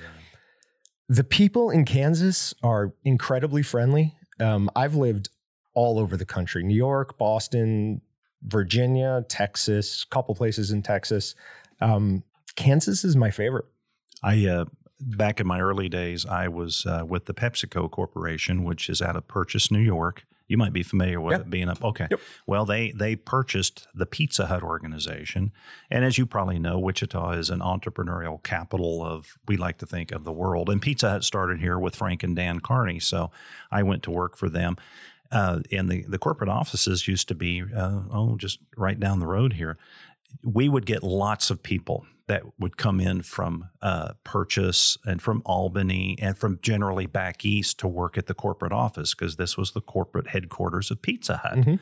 The people in Kansas are incredibly friendly. Um, I've lived all over the country, New York, Boston, Virginia, Texas, a couple places in Texas. Um, Kansas is my favorite. I uh, back in my early days, I was uh, with the PepsiCo Corporation, which is out of Purchase, New York. You might be familiar with Yep. it being up. Okay. Yep. Well, they they purchased the Pizza Hut organization, and as you probably know, Wichita is an entrepreneurial capital of, we like to think, of the world. And Pizza Hut started here with Frank and Dan Carney, so I went to work for them. Uh, and the the corporate offices used to be uh, oh just right down the road here. We would get lots of people that would come in from uh, Purchase and from Albany and from generally back east to work at the corporate office because this was the corporate headquarters of Pizza Hut. Mhm.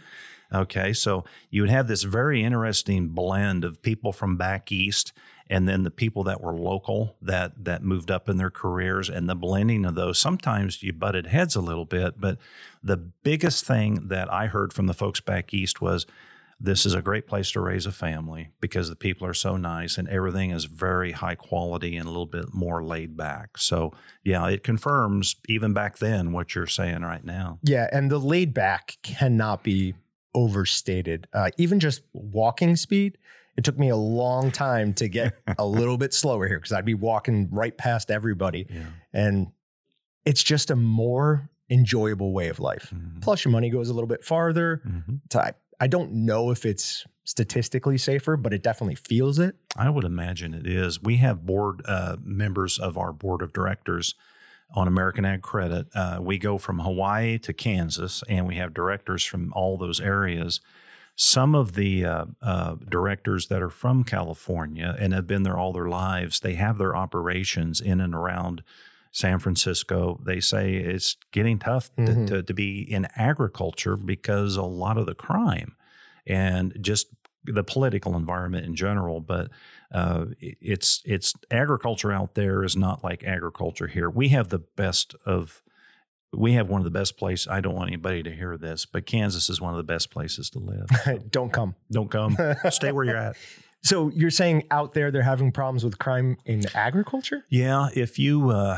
Okay, so you would have this very interesting blend of people from back east and then the people that were local that that moved up in their careers, and the blending of those. Sometimes you butted heads a little bit, but the biggest thing that I heard from the folks back east was, this is a great place to raise a family because the people are so nice and everything is very high quality and a little bit more laid back. So, yeah, it confirms even back then what you're saying right now. Yeah, and the laid back cannot be overstated. Uh, even just walking speed, it took me a long time to get a little bit slower here because I'd be walking right past everybody. Yeah. And it's just a more enjoyable way of life. Mm-hmm. Plus, your money goes a little bit farther. Mm-hmm. So I, I don't know if it's statistically safer, but it definitely feels it. I would imagine it is. We have board uh, members of our board of directors on American Ag Credit. Uh, we go from Hawaii to Kansas, and we have directors from all those areas. Some of the uh, uh, directors that are from California and have been there all their lives, they have their operations in and around San Francisco. They say it's getting tough to, Mm-hmm. to, to be in agriculture because a lot of the crime and just the political environment in general. But uh, it's it's agriculture out there is not like agriculture here. We have the best of, we have one of the best places. I don't want anybody to hear this, but Kansas is one of the best places to live. So Don't come. don't come. Stay where you're at. So you're saying out there they're having problems with crime in agriculture? Yeah, if you, uh,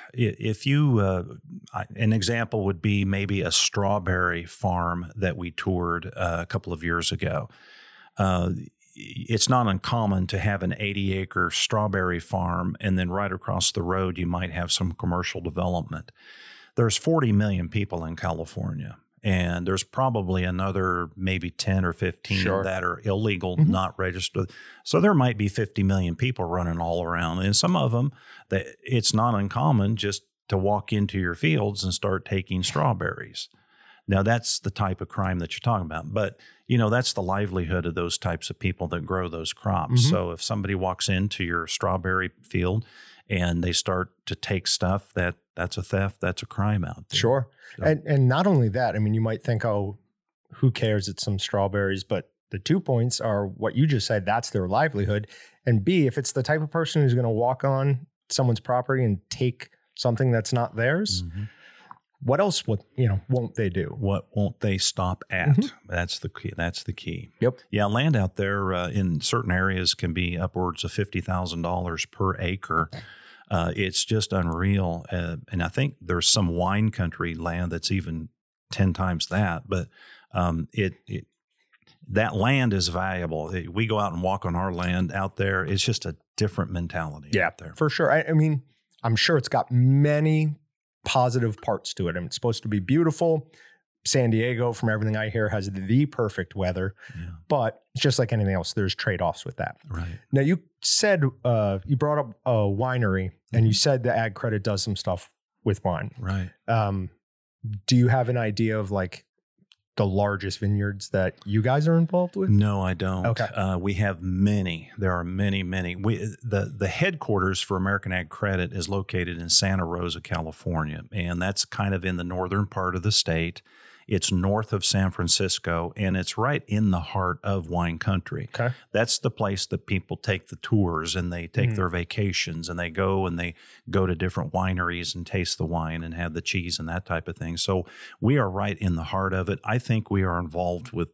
if you, uh, an example would be maybe a strawberry farm that we toured uh, a couple of years ago. Uh, it's not uncommon to have an eighty acre strawberry farm, and then right across the road you might have some commercial development. There's forty million people in California. And there's probably another maybe ten or fifteen Sure. that are illegal, Mm-hmm. not registered. So there might be fifty million people running all around. And some of them, that it's not uncommon just to walk into your fields and start taking strawberries. Now, that's the type of crime that you're talking about. But, you know, that's the livelihood of those types of people that grow those crops. Mm-hmm. So if somebody walks into your strawberry field and they start to take stuff, that that's a theft, that's a crime out there. Sure. So- And and not only that, I mean, you might think, oh, who cares? It's some strawberries. But the two points are what you just said, that's their livelihood. And B, if it's the type of person who's going to walk on someone's property and take something that's not theirs, Mhm. what else would, you know, won't they do? What won't they stop at? Mhm. That's the key. That's the key. Yep. Yeah, land out there uh, in certain areas can be upwards of fifty thousand dollars per acre. Uh, it's just unreal. Uh, and I think there's some wine country land that's even ten times that. But um, it, it that land is valuable. We go out and walk on our land out there. It's just a different mentality Yeah, out there. for sure. I, I mean, I'm sure it's got many positive parts to it. I mean, it's supposed to be beautiful. San Diego, from everything I hear, has the perfect weather. Yeah, But it's just like anything else, there's trade-offs with that. right. Now, you said, uh, you brought up a winery, and you said the Ag Credit does some stuff with wine. Right. Um, do you have an idea of like the largest vineyards that you guys are involved with? No, I don't. Okay. Uh, we have many. There are many, many. We the the headquarters for American Ag Credit is located in Santa Rosa, California, and that's kind of in the northern part of the state. It's north of San Francisco, and it's right in the heart of wine country. Okay. That's the place that people take the tours and they take Mhm. their vacations, and they go and they go to different wineries and taste the wine and have the cheese and that type of thing. So we are right in the heart of it. I think we are involved with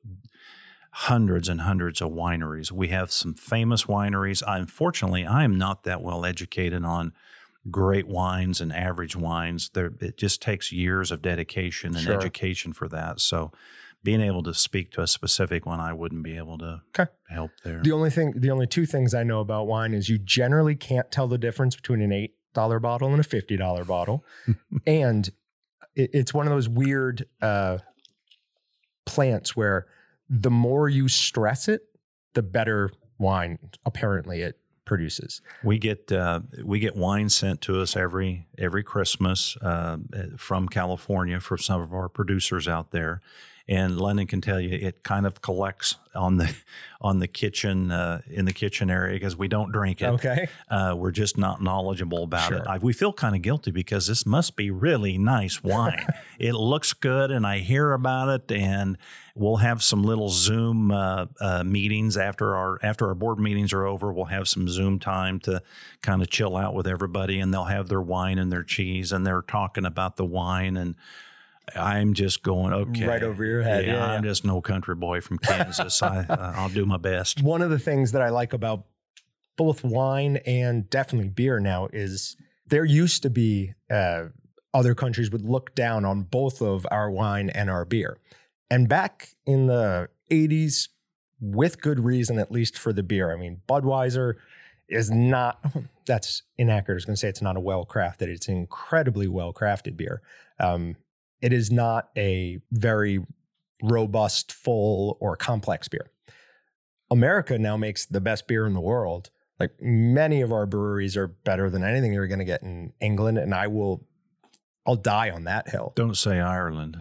hundreds and hundreds of wineries. We have some famous wineries. Unfortunately, I am not that well educated on great wines and average wines. There, it just takes years of dedication and Sure. education for that. So being able to speak to a specific one, I wouldn't be able to Okay. help there. The only thing, the only two things I know about wine is you generally can't tell the difference between an eight dollar bottle and a fifty dollar bottle. And it, it's one of those weird uh, plants where the more you stress it, the better wine apparently it produces. We get uh, we get wine sent to us every every Christmas uh, from California for some of our producers out there, And London can tell you it kind of collects on the on the kitchen uh, in the kitchen area because we don't drink it. Okay, uh, we're just not knowledgeable about sure. it. I, we feel kind of guilty because this must be really nice wine. It looks good, and I hear about it, and we'll have some little Zoom uh, uh, meetings after our after our board meetings are over. We'll have some Zoom time to kind of chill out with everybody, and they'll have their wine and their cheese, and they're talking about the wine and. I'm just going, okay. Right over your head. Yeah, yeah, I'm yeah. just no country boy from Kansas. I, uh, I'll do my best. One of the things that I like about both wine and definitely beer now is there used to be uh, other countries would look down on both of our wine and our beer. And back in the eighties, with good reason, at least for the beer. I mean, Budweiser is not, that's inaccurate. I was going to say it's not a well-crafted. It's an incredibly well-crafted beer. Um, It is not a very robust, full, or complex beer. America now makes the best beer in the world. Like many of our breweries are better than anything you're going to get in England, and I will, I'll die on that hill. Don't say Ireland.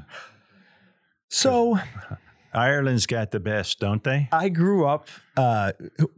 So Ireland's got the best, don't they? I grew up. Uh,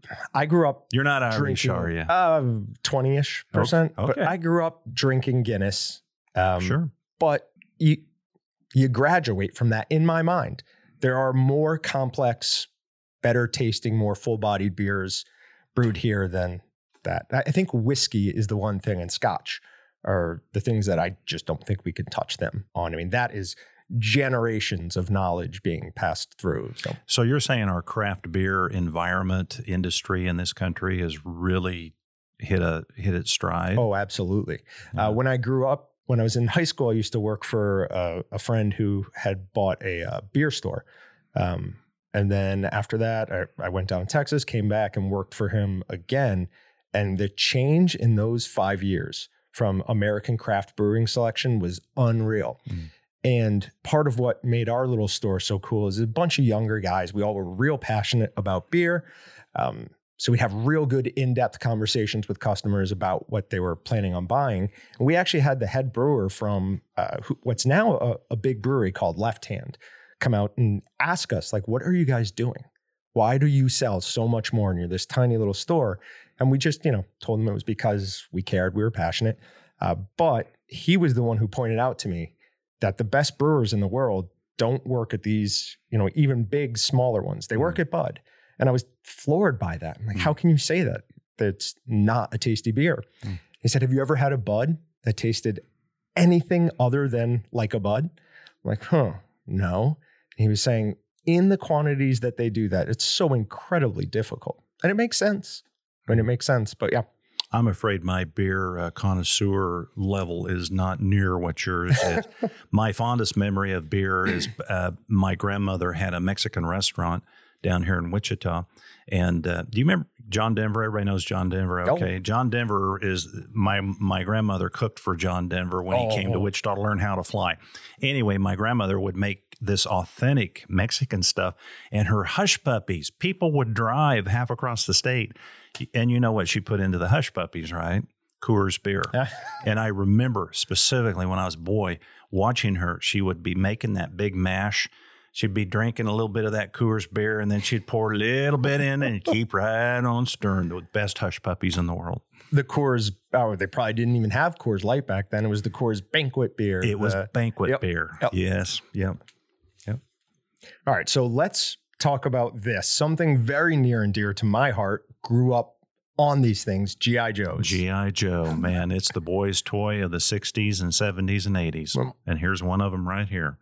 I grew up. You're not Irish, drinking, are you? Uh, twenty-ish percent. Okay. But I grew up drinking Guinness. Um, Sure. But you. You graduate from that in my mind. There are more complex, better tasting, more full-bodied beers brewed here than that. I think whiskey is the one thing, and Scotch are the things that I just don't think we can touch them on. I mean, that is generations of knowledge being passed through. So, so you're saying our craft beer environment industry in this country has really hit a hit its stride? oh, absolutely. Yeah. Uh, when I grew up, When I was in high school, I used to work for a, a friend who had bought a, a beer store. Um, and then after that, I, I went down to Texas, came back and worked for him again. And the change in those five years from American craft brewing selection was unreal. Mm. And part of what made our little store so cool is a bunch of younger guys. We all were real passionate about beer. Um, So we'd have real good in-depth conversations with customers about what they were planning on buying. And we actually had the head brewer from uh, who, what's now a, a big brewery called Left Hand come out and ask us, like, what are you guys doing? Why do you sell so much more in your this tiny little store? And we just, you know, told them it was because we cared, we were passionate. Uh, but he was the one who pointed out to me that the best brewers in the world don't work at these, you know, even big, smaller ones. They work at Bud. And I was floored by that. I'm like, mm. how can you say that? That's not a tasty beer. Mm. He said, have you ever had a Bud that tasted anything other than like a Bud? I'm like, huh, no. And he was saying, in the quantities that they do that, it's so incredibly difficult. And it makes sense. I mean, it makes sense, but yeah. I'm afraid my beer uh, connoisseur level is not near what yours is. My fondest memory of beer is uh, my grandmother had a Mexican restaurant down here in Wichita. And uh, do you remember John Denver? Everybody knows John Denver. Okay. Oh. John Denver is my, my grandmother cooked for John Denver when oh. he came to Wichita to learn how to fly. Anyway, my grandmother would make this authentic Mexican stuff, and her hush puppies, people would drive half across the state. And you know what she put into the hush puppies, right? Coors beer. And I remember specifically when I was a boy watching her, she would be making that big mash. She'd be drinking a little bit of that Coors beer, and then she'd pour a little bit in and keep right on stirring. The best hush puppies in the world. The Coors, oh, they probably didn't even have Coors Light back then. It was the Coors Banquet beer. It was uh, banquet yep, beer. Yep. Yes. Yep. Yep. All right. So let's talk about this. Something very near and dear to my heart. Grew up on these things, G I. Joes. G I. Joe, man. It's the boys' toy of the sixties and seventies and eighties. Well, and here's one of them right here.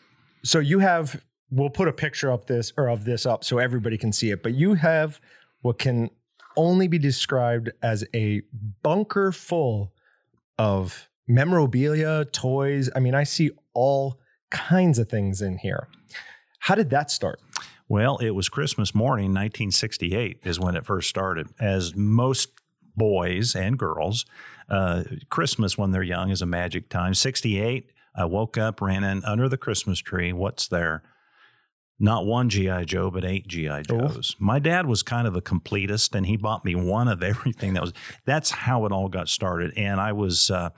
So you have, we'll put a picture up this or of this up so everybody can see it, but you have what can only be described as a bunker full of memorabilia, toys. I mean, I see all kinds of things in here. How did that start? Well, it was Christmas morning, nineteen sixty-eight is when it first started. As most boys and girls, uh, Christmas when they're young is a magic time. sixty-eight, I woke up, ran in under the Christmas tree. What's there? Not one G I. Joe, but eight G I. Joes. Oh. My dad was kind of a completist, and he bought me one of everything that was, that's how it all got started. And I was, uh,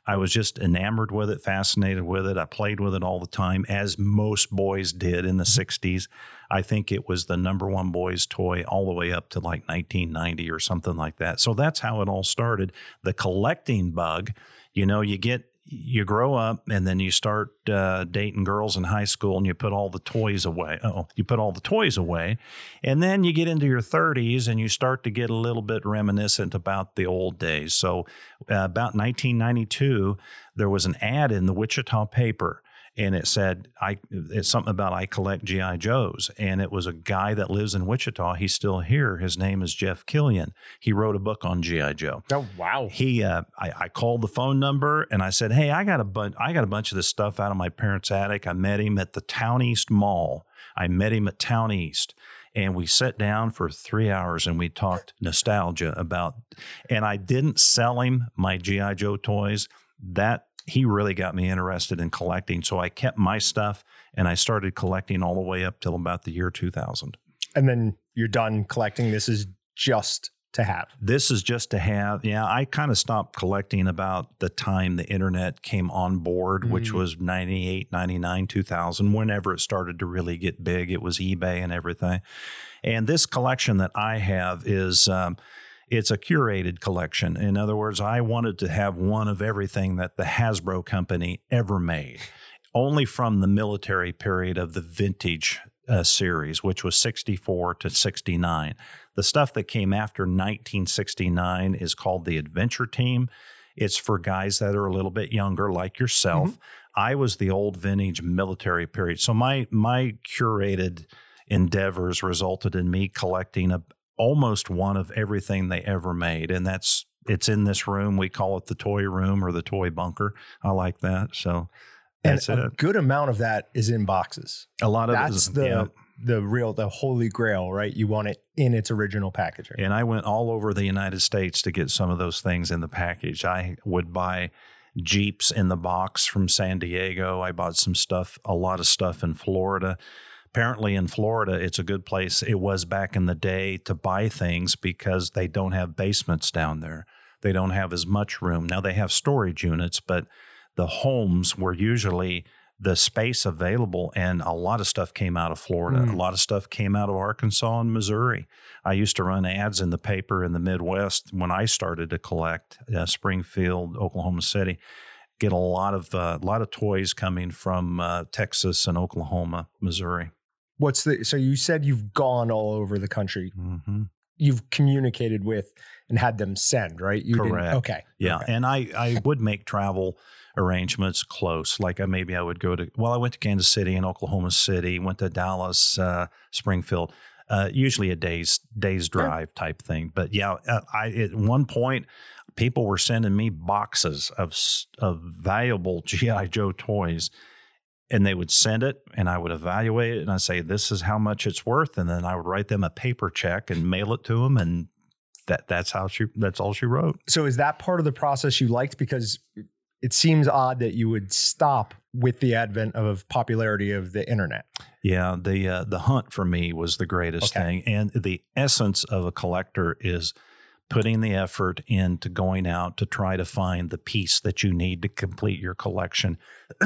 I was just enamored with it, fascinated with it. I played with it all the time, as most boys did in the sixties. I think it was the number one boys' toy all the way up to like nineteen ninety or something like that. So that's how it all started. The collecting bug, you know, you get, you grow up and then you start uh, dating girls in high school and you put all the toys away. Oh, you put all the toys away. And then you get into your thirties and you start to get a little bit reminiscent about the old days. So uh, about nineteen ninety-two, there was an ad in the Wichita paper. And it said, "I." It's something about I collect G I. Joes. And it was a guy that lives in Wichita. He's still here. His name is Jeff Killian. He wrote a book on G I. Joe. Oh, wow. He, uh, I, I called the phone number and I said, "Hey, I got a bunch. I got a bunch of this stuff out of my parents' attic." I met him at the Town East Mall. I met him at Town East. And we sat down for three hours and we talked nostalgia about, and I didn't sell him my G I. Joe toys. That he really got me interested in collecting. So I kept my stuff and I started collecting all the way up till about the year two thousand. And then you're done collecting. This is just to have. This is just to have. Yeah, I kind of stopped collecting about the time the internet came on board, mm. which was ninety-eight, ninety-nine, two thousand. Whenever it started to really get big, it was eBay and everything. And this collection that I have is... Um, It's a curated collection. In other words, I wanted to have one of everything that the Hasbro company ever made, only from the military period of the vintage uh, series, which was sixty-four to sixty-nine. The stuff that came after nineteen sixty-nine is called the Adventure Team. It's for guys that are a little bit younger, like yourself. Mm-hmm. I was the old vintage military period. So my my curated endeavors resulted in me collecting a almost one of everything they ever made. And that's, it's in this room. We call it the toy room or the toy bunker. I like that. So that's and a it. Good amount of that is in boxes. A lot of that's it is, the, yeah. the real, the holy grail, right? You want it in its original packaging. And I went all over the United States to get some of those things in the package. I would buy Jeeps in the box from San Diego. I bought some stuff, a lot of stuff in Florida. Apparently in Florida, it's a good place. It was back in the day to buy things because they don't have basements down there. They don't have as much room. Now they have storage units, but the homes were usually the space available, and a lot of stuff came out of Florida. Mm. A lot of stuff came out of Arkansas and Missouri. I used to run ads in the paper in the Midwest when I started to collect, uh, Springfield, Oklahoma City. Get a lot of uh, a lot of toys coming from uh, Texas and Oklahoma, Missouri. What's the, so you said you've gone all over the country. Mm-hmm. You've communicated with and had them send, right? You Correct. Didn't, okay. Yeah. Okay. And I, I would make travel arrangements close. Like I, maybe I would go to, well, I went to Kansas City and Oklahoma City, went to Dallas, uh, Springfield, uh, usually a day's, day's drive yeah. type thing. But yeah, uh, I, at one point, people were sending me boxes of, of valuable G I. Joe toys. And they would send it, and I would evaluate it, and I'd say, this is how much it's worth. And then I would write them a paper check and mail it to them, and that that's how she that's all she wrote. So is that part of the process you liked? Because it seems odd that you would stop with the advent of popularity of the internet. Yeah, the uh, the hunt for me was the greatest okay. thing. And the essence of a collector is putting the effort into going out to try to find the piece that you need to complete your collection.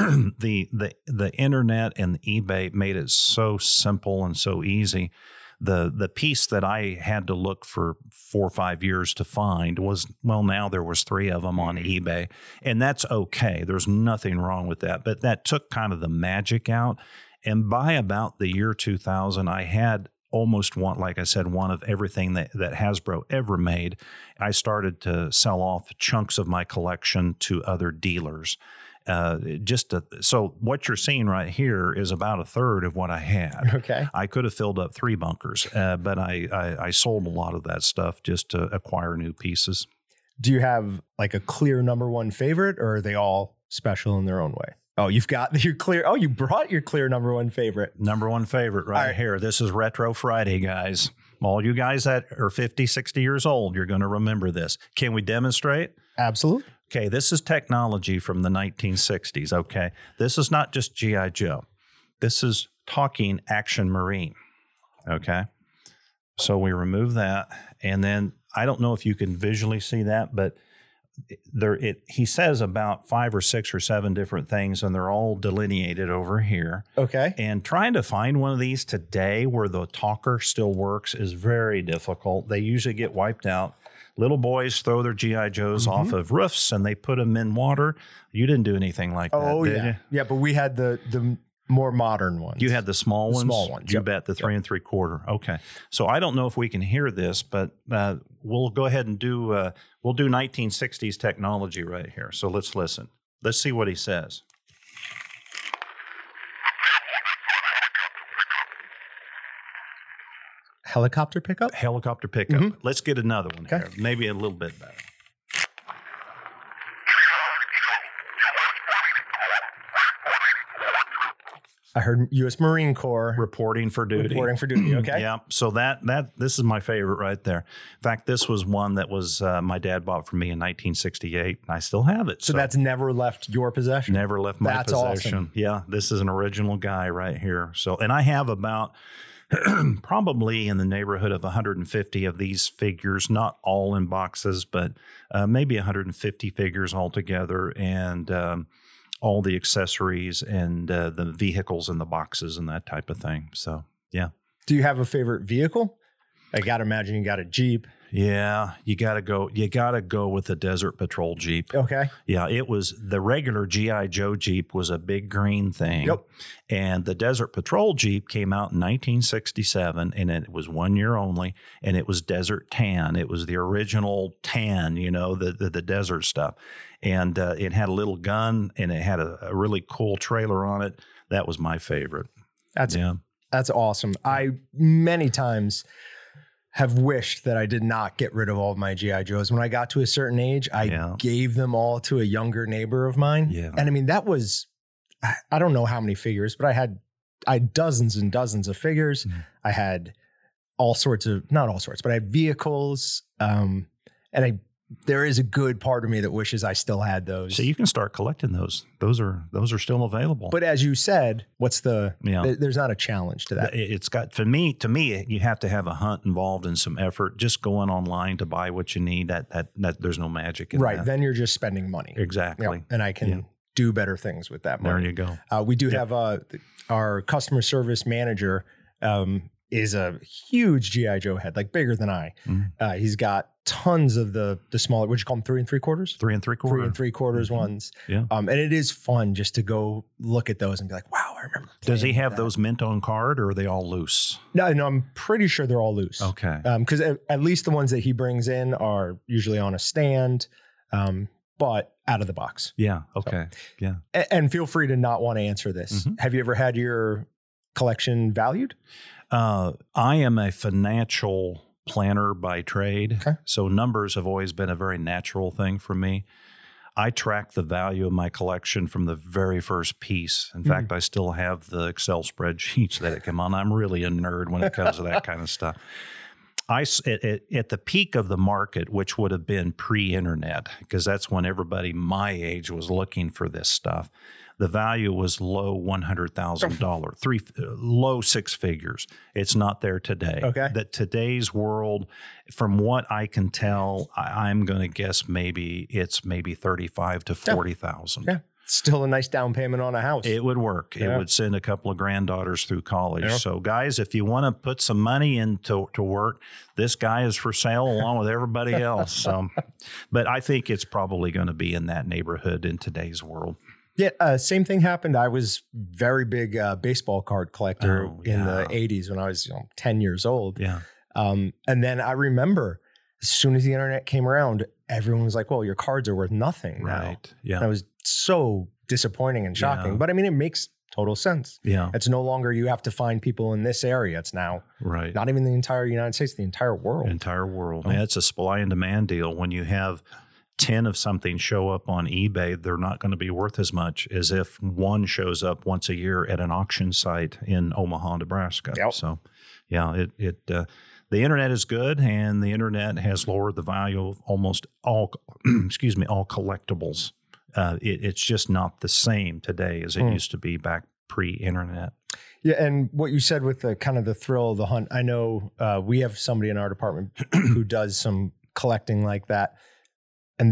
the the the internet and eBay made it so simple and so easy. The the piece that I had to look for four or five years to find was, well, now there was three of them on eBay, and that's okay. There's nothing wrong with that, but that took kind of the magic out. And by about the year two thousand, I had almost one, like I said, one of everything that, that Hasbro ever made. I started to sell off chunks of my collection to other dealers. Uh, just to, so what you're seeing right here is about a third of what I had. Okay. I could have filled up three bunkers, uh, but I, I, I sold a lot of that stuff just to acquire new pieces. Do you have like a clear number one favorite, or are they all special in their own way? Oh, you've got your clear. Oh, you brought your clear number one favorite. Number one favorite right, right here. This is Retro Friday, guys. All you guys that are fifty, sixty years old, you're going to remember this. Can we demonstrate? Absolutely. Okay, this is technology from the nineteen sixties, okay? This is not just G I. Joe. This is talking Action Marine, okay? So we remove that, and then I don't know if you can visually see that, but there it he says about five or six or seven different things, and they're all delineated over here. Okay. And trying to find one of these today where the talker still works is very difficult. They usually get wiped out. Little boys throw their G I. Joes mm-hmm. off of roofs and they put them in water. You didn't do anything like that. Oh, did yeah. You? Yeah, but we had the the more modern ones. You had the small the ones? Small ones. You yep. bet, the three yep. and three quarter. Okay. So I don't know if we can hear this, but uh, we'll go ahead and do, uh, we'll do nineteen sixties technology right here. So let's listen. Let's see what he says. Helicopter pickup? Helicopter pickup. Mm-hmm. Let's get another one okay. here. Maybe a little bit better. I heard U S Marine Corps reporting for duty. Reporting for duty. Okay. Yeah. So that that this is my favorite right there. In fact, this was one that was uh, my dad bought for me in nineteen sixty-eight, and I still have it. So, so that's never left your possession. Never left my that's possession. Awesome. Yeah. This is an original guy right here. So, and I have about probably in the neighborhood of one hundred fifty of these figures, not all in boxes, but uh, maybe one hundred fifty figures altogether, and um, all the accessories and uh, the vehicles in the boxes and that type of thing. So, yeah. Do you have a favorite vehicle? I got to imagine you got a Jeep. Yeah, you got to go. You got to go with the Desert Patrol Jeep. Okay. Yeah, it was the regular G I. Joe Jeep was a big green thing. Yep. And the Desert Patrol Jeep came out in nineteen sixty-seven, and it was one year only, and it was Desert Tan. It was the original tan, you know, the the, the desert stuff. And uh, it had a little gun, and it had a, a really cool trailer on it. That was my favorite. That's yeah. That's awesome. I many times have wished that I did not get rid of all of my G I. Joes. When I got to a certain age, I yeah. gave them all to a younger neighbor of mine. Yeah. And I mean, that was, I don't know how many figures, but I had, I had dozens and dozens of figures. Mm. I had all sorts of, not all sorts, but I had vehicles. Um, and I, there is a good part of me that wishes I still had those. So you can start collecting those. Those are those are still available. But as you said, what's the? Yeah. Th- there's not a challenge to that. It's got for me. To me, you have to have a hunt involved and some effort. Just going online to buy what you need. That that that there's no magic in right. that. Then you're just spending money. Exactly. Yep. And I can yeah. do better things with that money. There you go. Uh, we do yep. have uh, our customer service manager. Um, is a huge G I. Joe head, like bigger than I. Mm-hmm. Uh, he's got tons of the the smaller, what you call them, three and three quarters? Three and three quarters. Three and three quarters mm-hmm. ones. Yeah. Um, and it is fun just to go look at those and be like, wow, I remember. Does he have those mint on card, or are they all loose? No, no, I'm pretty sure they're all loose. Okay. Because um, at, at least the ones that he brings in are usually on a stand, um, but out of the box. Yeah. Okay. So, yeah. And, and feel free to not want to answer this. Mm-hmm. Have you ever had your collection valued? Uh, I am a financial planner by trade. Okay. So numbers have always been a very natural thing for me. I track the value of my collection from the very first piece. In mm-hmm. fact, I still have the Excel spreadsheets that it come on. I'm really a nerd when it comes to that kind of stuff. I, at, at the peak of the market, which would have been pre-internet, because that's when everybody my age was looking for this stuff, the value was low one hundred thousand dollars, three low six figures. It's not there today. Okay. That today's world, from what I can tell, I, I'm going to guess maybe it's maybe thirty-five to forty thousand. Yeah. Still a nice down payment on a house. It would work. Yeah. It would send a couple of granddaughters through college. Yeah. So, guys, if you want to put some money into to work, this guy is for sale along with everybody else. So, but I think it's probably going to be in that neighborhood in today's world. Yeah, uh, same thing happened. I was very big uh, baseball card collector oh, in yeah. the eighties when I was you know, ten years old. Yeah. Um, and then I remember as soon as the internet came around, everyone was like, well, your cards are worth nothing now. Right. Yeah. And it was so disappointing and shocking. Yeah. But I mean, it makes total sense. Yeah. It's no longer you have to find people in this area. It's now right. not even the entire United States, the entire world. Entire world. Oh. Yeah, it's a supply and demand deal. When you have ten of something show up on eBay, they're not going to be worth as much as if one shows up once a year at an auction site in Omaha, Nebraska. Yep. So, yeah, it it uh, the internet is good, and the internet has lowered the value of almost all, excuse me, all collectibles. Uh, it, it's just not the same today as it mm. used to be back pre-internet. Yeah, and what you said with the kind of the thrill of the hunt, I know uh, we have somebody in our department who does some collecting like that. And they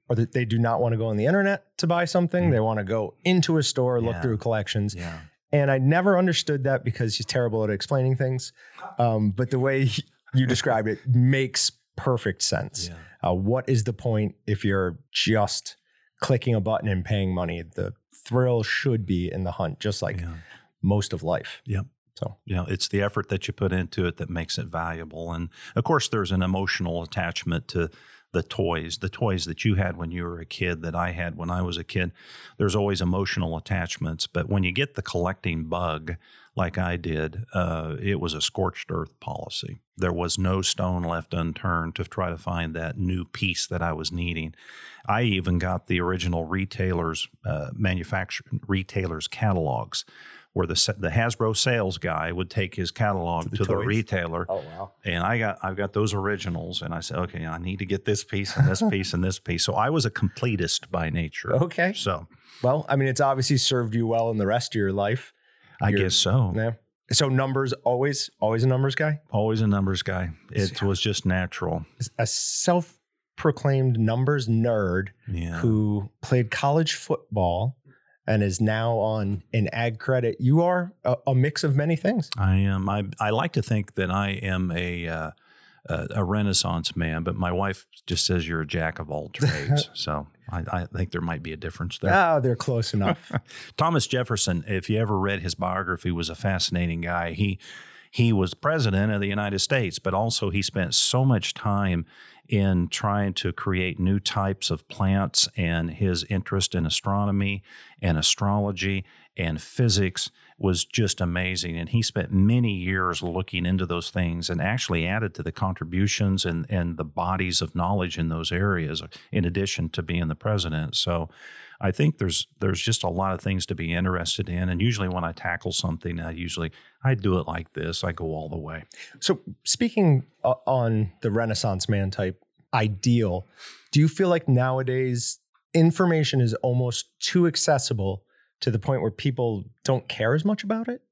or that they do not want to go on the internet to buy something. Mm. They want to go into a store, look yeah. through collections. Yeah. And I never understood that because he's terrible at explaining things. Um, but the way he, you describe it makes perfect sense. Yeah. Uh, what is the point if you're just clicking a button and paying money? The thrill should be in the hunt, just like yeah. most of life. Yep. So, you know, it's the effort that you put into it that makes it valuable. And of course, there's an emotional attachment to the toys, the toys that you had when you were a kid, that I had when I was a kid. There's always emotional attachments. But when you get the collecting bug, like I did, uh, it was a scorched earth policy. There was no stone left unturned to try to find that new piece that I was needing. I even got the original retailers, uh, manufacturer retailers catalogs, where the the Hasbro sales guy would take his catalog to the, to the retailer. Oh, wow. And I got, I've got those originals. And I said, okay, I need to get this piece and this piece and this piece. So I was a completist by nature. Okay. So, well, I mean, it's obviously served you well in the rest of your life. I You're, guess so. Yeah. So numbers, always, always a numbers guy? Always a numbers guy. It was just natural. A self-proclaimed numbers nerd yeah. who played college football and is now on an ag credit. You are a, a mix of many things. I am. I I like to think that I am a uh, a, a Renaissance man, but my wife just says you're a jack of all trades. So I, I think there might be a difference there. Oh, they're close enough. Thomas Jefferson, if you ever read his biography, was a fascinating guy. He he was president of the United States, but also he spent so much time in trying to create new types of plants, and his interest in astronomy and astrology and physics was just amazing. And he spent many years looking into those things and actually added to the contributions and, and the bodies of knowledge in those areas, in addition to being the president. So I think there's there's just a lot of things to be interested in. And usually when I tackle something, I usually, I do it like this. I go all the way. So speaking uh, on the Renaissance man type ideal, do you feel like nowadays information is almost too accessible to the point where people don't care as much about it?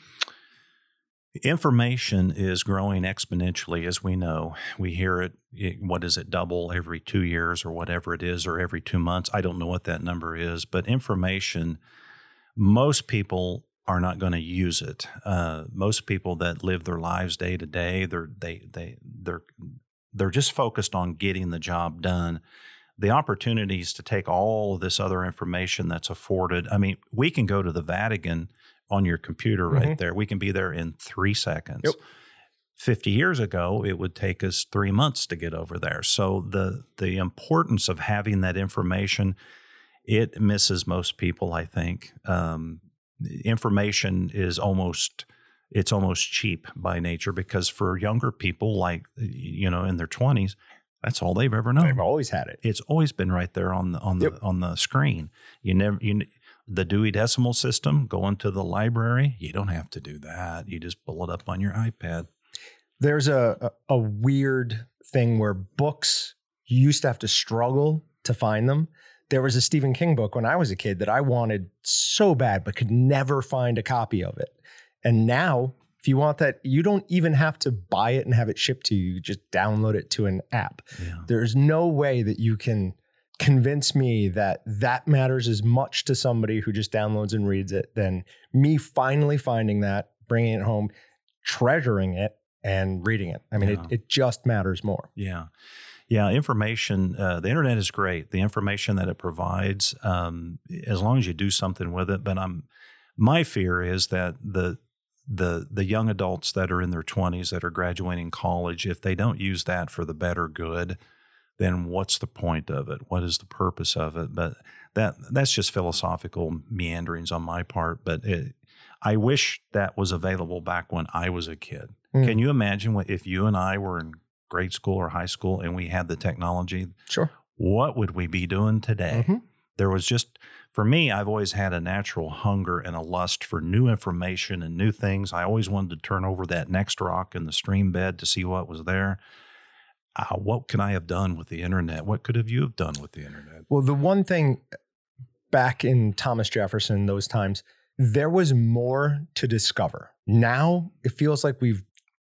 Information is growing exponentially, as we know. We hear it, it, what is it, double every two years or whatever it is, or every two months. I don't know what that number is, but information, most people are not going to use it. Uh, most people that live their lives day to day, they're they they they're they're just focused on getting the job done. The opportunities to take all of this other information that's afforded. I mean, we can go to the Vatican on your computer right mm-hmm. there. We can be there in three seconds. Yep. fifty years ago, it would take us three months to get over there. So the the importance of having that information, it misses most people, I think. Um, information is almost, it's almost cheap by nature, because for younger people, like, you know, in their twenties, that's all they've ever known. They've always had it. It's always been right there on the on the yep. on the screen. You never you the Dewey Decimal System, going to the library, you don't have to do that. You just pull it up on your iPad. There's a a, a weird thing where books, you used to have to struggle to find them. There was a Stephen King book when I was a kid that I wanted so bad, but could never find a copy of it. And now, if you want that, you don't even have to buy it and have it shipped to you. You just download it to an app. Yeah. There's no way that you can convince me that that matters as much to somebody who just downloads and reads it than me finally finding that, bringing it home, treasuring it, and reading it. I mean, yeah. it, it just matters more. Yeah. Yeah. Information, uh, the internet is great. The information that it provides, um, as long as you do something with it. But I'm, my fear is that the, the the young adults that are in their twenties that are graduating college, if they don't use that for the better good, then what's the point of it? What is the purpose of it? But that that's just philosophical meanderings on my part. But it, I wish that was available back when I was a kid. Mm. Can you imagine what, if you and I were in grade school or high school and we had the technology? Sure. What would we be doing today? Mm-hmm. There was just, for me, I've always had a natural hunger and a lust for new information and new things. I always wanted to turn over that next rock in the stream bed to see what was there. Uh, what could I have done with the internet? What could have you have done with the internet? Well, the one thing back in Thomas Jefferson, those times, there was more to discover. Now it feels like we've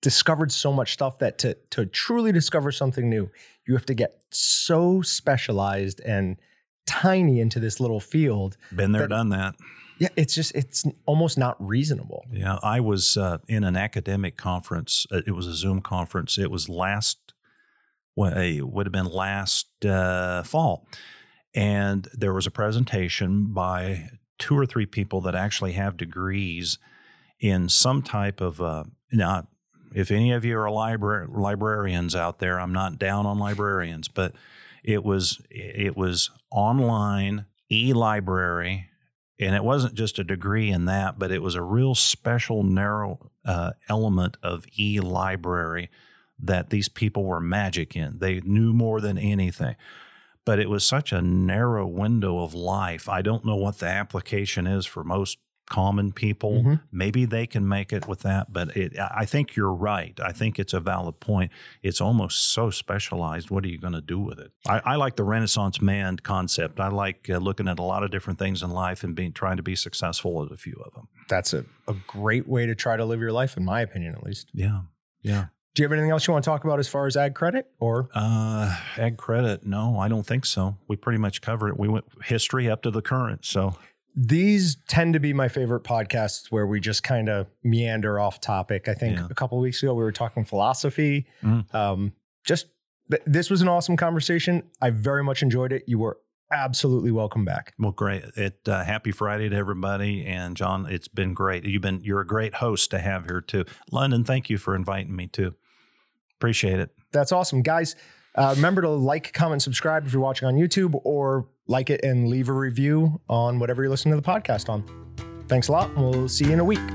discovered so much stuff that to to truly discover something new, you have to get so specialized and tiny into this little field. Been there, that, done that. Yeah, it's just, it's almost not reasonable. Yeah, I was uh, in an academic conference. Uh, it was a Zoom conference. It was last, well, it would have been last uh, fall. And there was a presentation by two or three people that actually have degrees in some type of, uh, now, if any of you are libra- librarians out there, I'm not down on librarians, but it was it was online e-library, and it wasn't just a degree in that, but it was a real special narrow uh, element of e-library that these people were magic in. They knew more than anything. But it was such a narrow window of life. I don't know what the application is for most common people. Mm-hmm. Maybe they can make it with that, but it, I think you're right. I think it's a valid point. It's almost so specialized. What are you going to do with it? I, I like the Renaissance man concept. I like uh, looking at a lot of different things in life and being trying to be successful at a few of them. That's a, a great way to try to live your life, in my opinion, at least. Yeah, yeah. Do you have anything else you want to talk about as far as ag credit or? Uh, ag credit? No, I don't think so. We pretty much covered it. We went history up to the current. So these tend to be my favorite podcasts where we just kind of meander off topic. I think yeah. a couple of weeks ago we were talking philosophy. Mm. Um, just th- this was an awesome conversation. I very much enjoyed it. You were absolutely welcome back. Well, great. It uh, happy Friday to everybody. And John, it's been great. You've been you're a great host to have here too. London, thank you for inviting me too. Appreciate it. That's awesome. Guys, uh, remember to like, comment, subscribe if you're watching on YouTube, or like it and leave a review on whatever you're listening to the podcast on. Thanks a lot, and we'll see you in a week.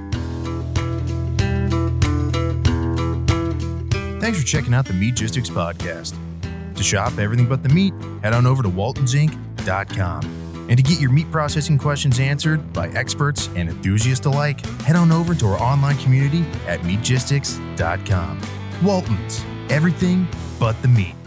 Thanks for checking out the Meatgistics podcast. To shop everything but the meat, head on over to waltons inc dot com. And to get your meat processing questions answered by experts and enthusiasts alike, head on over to our online community at meatgistics dot com. Waltons, everything but the meat.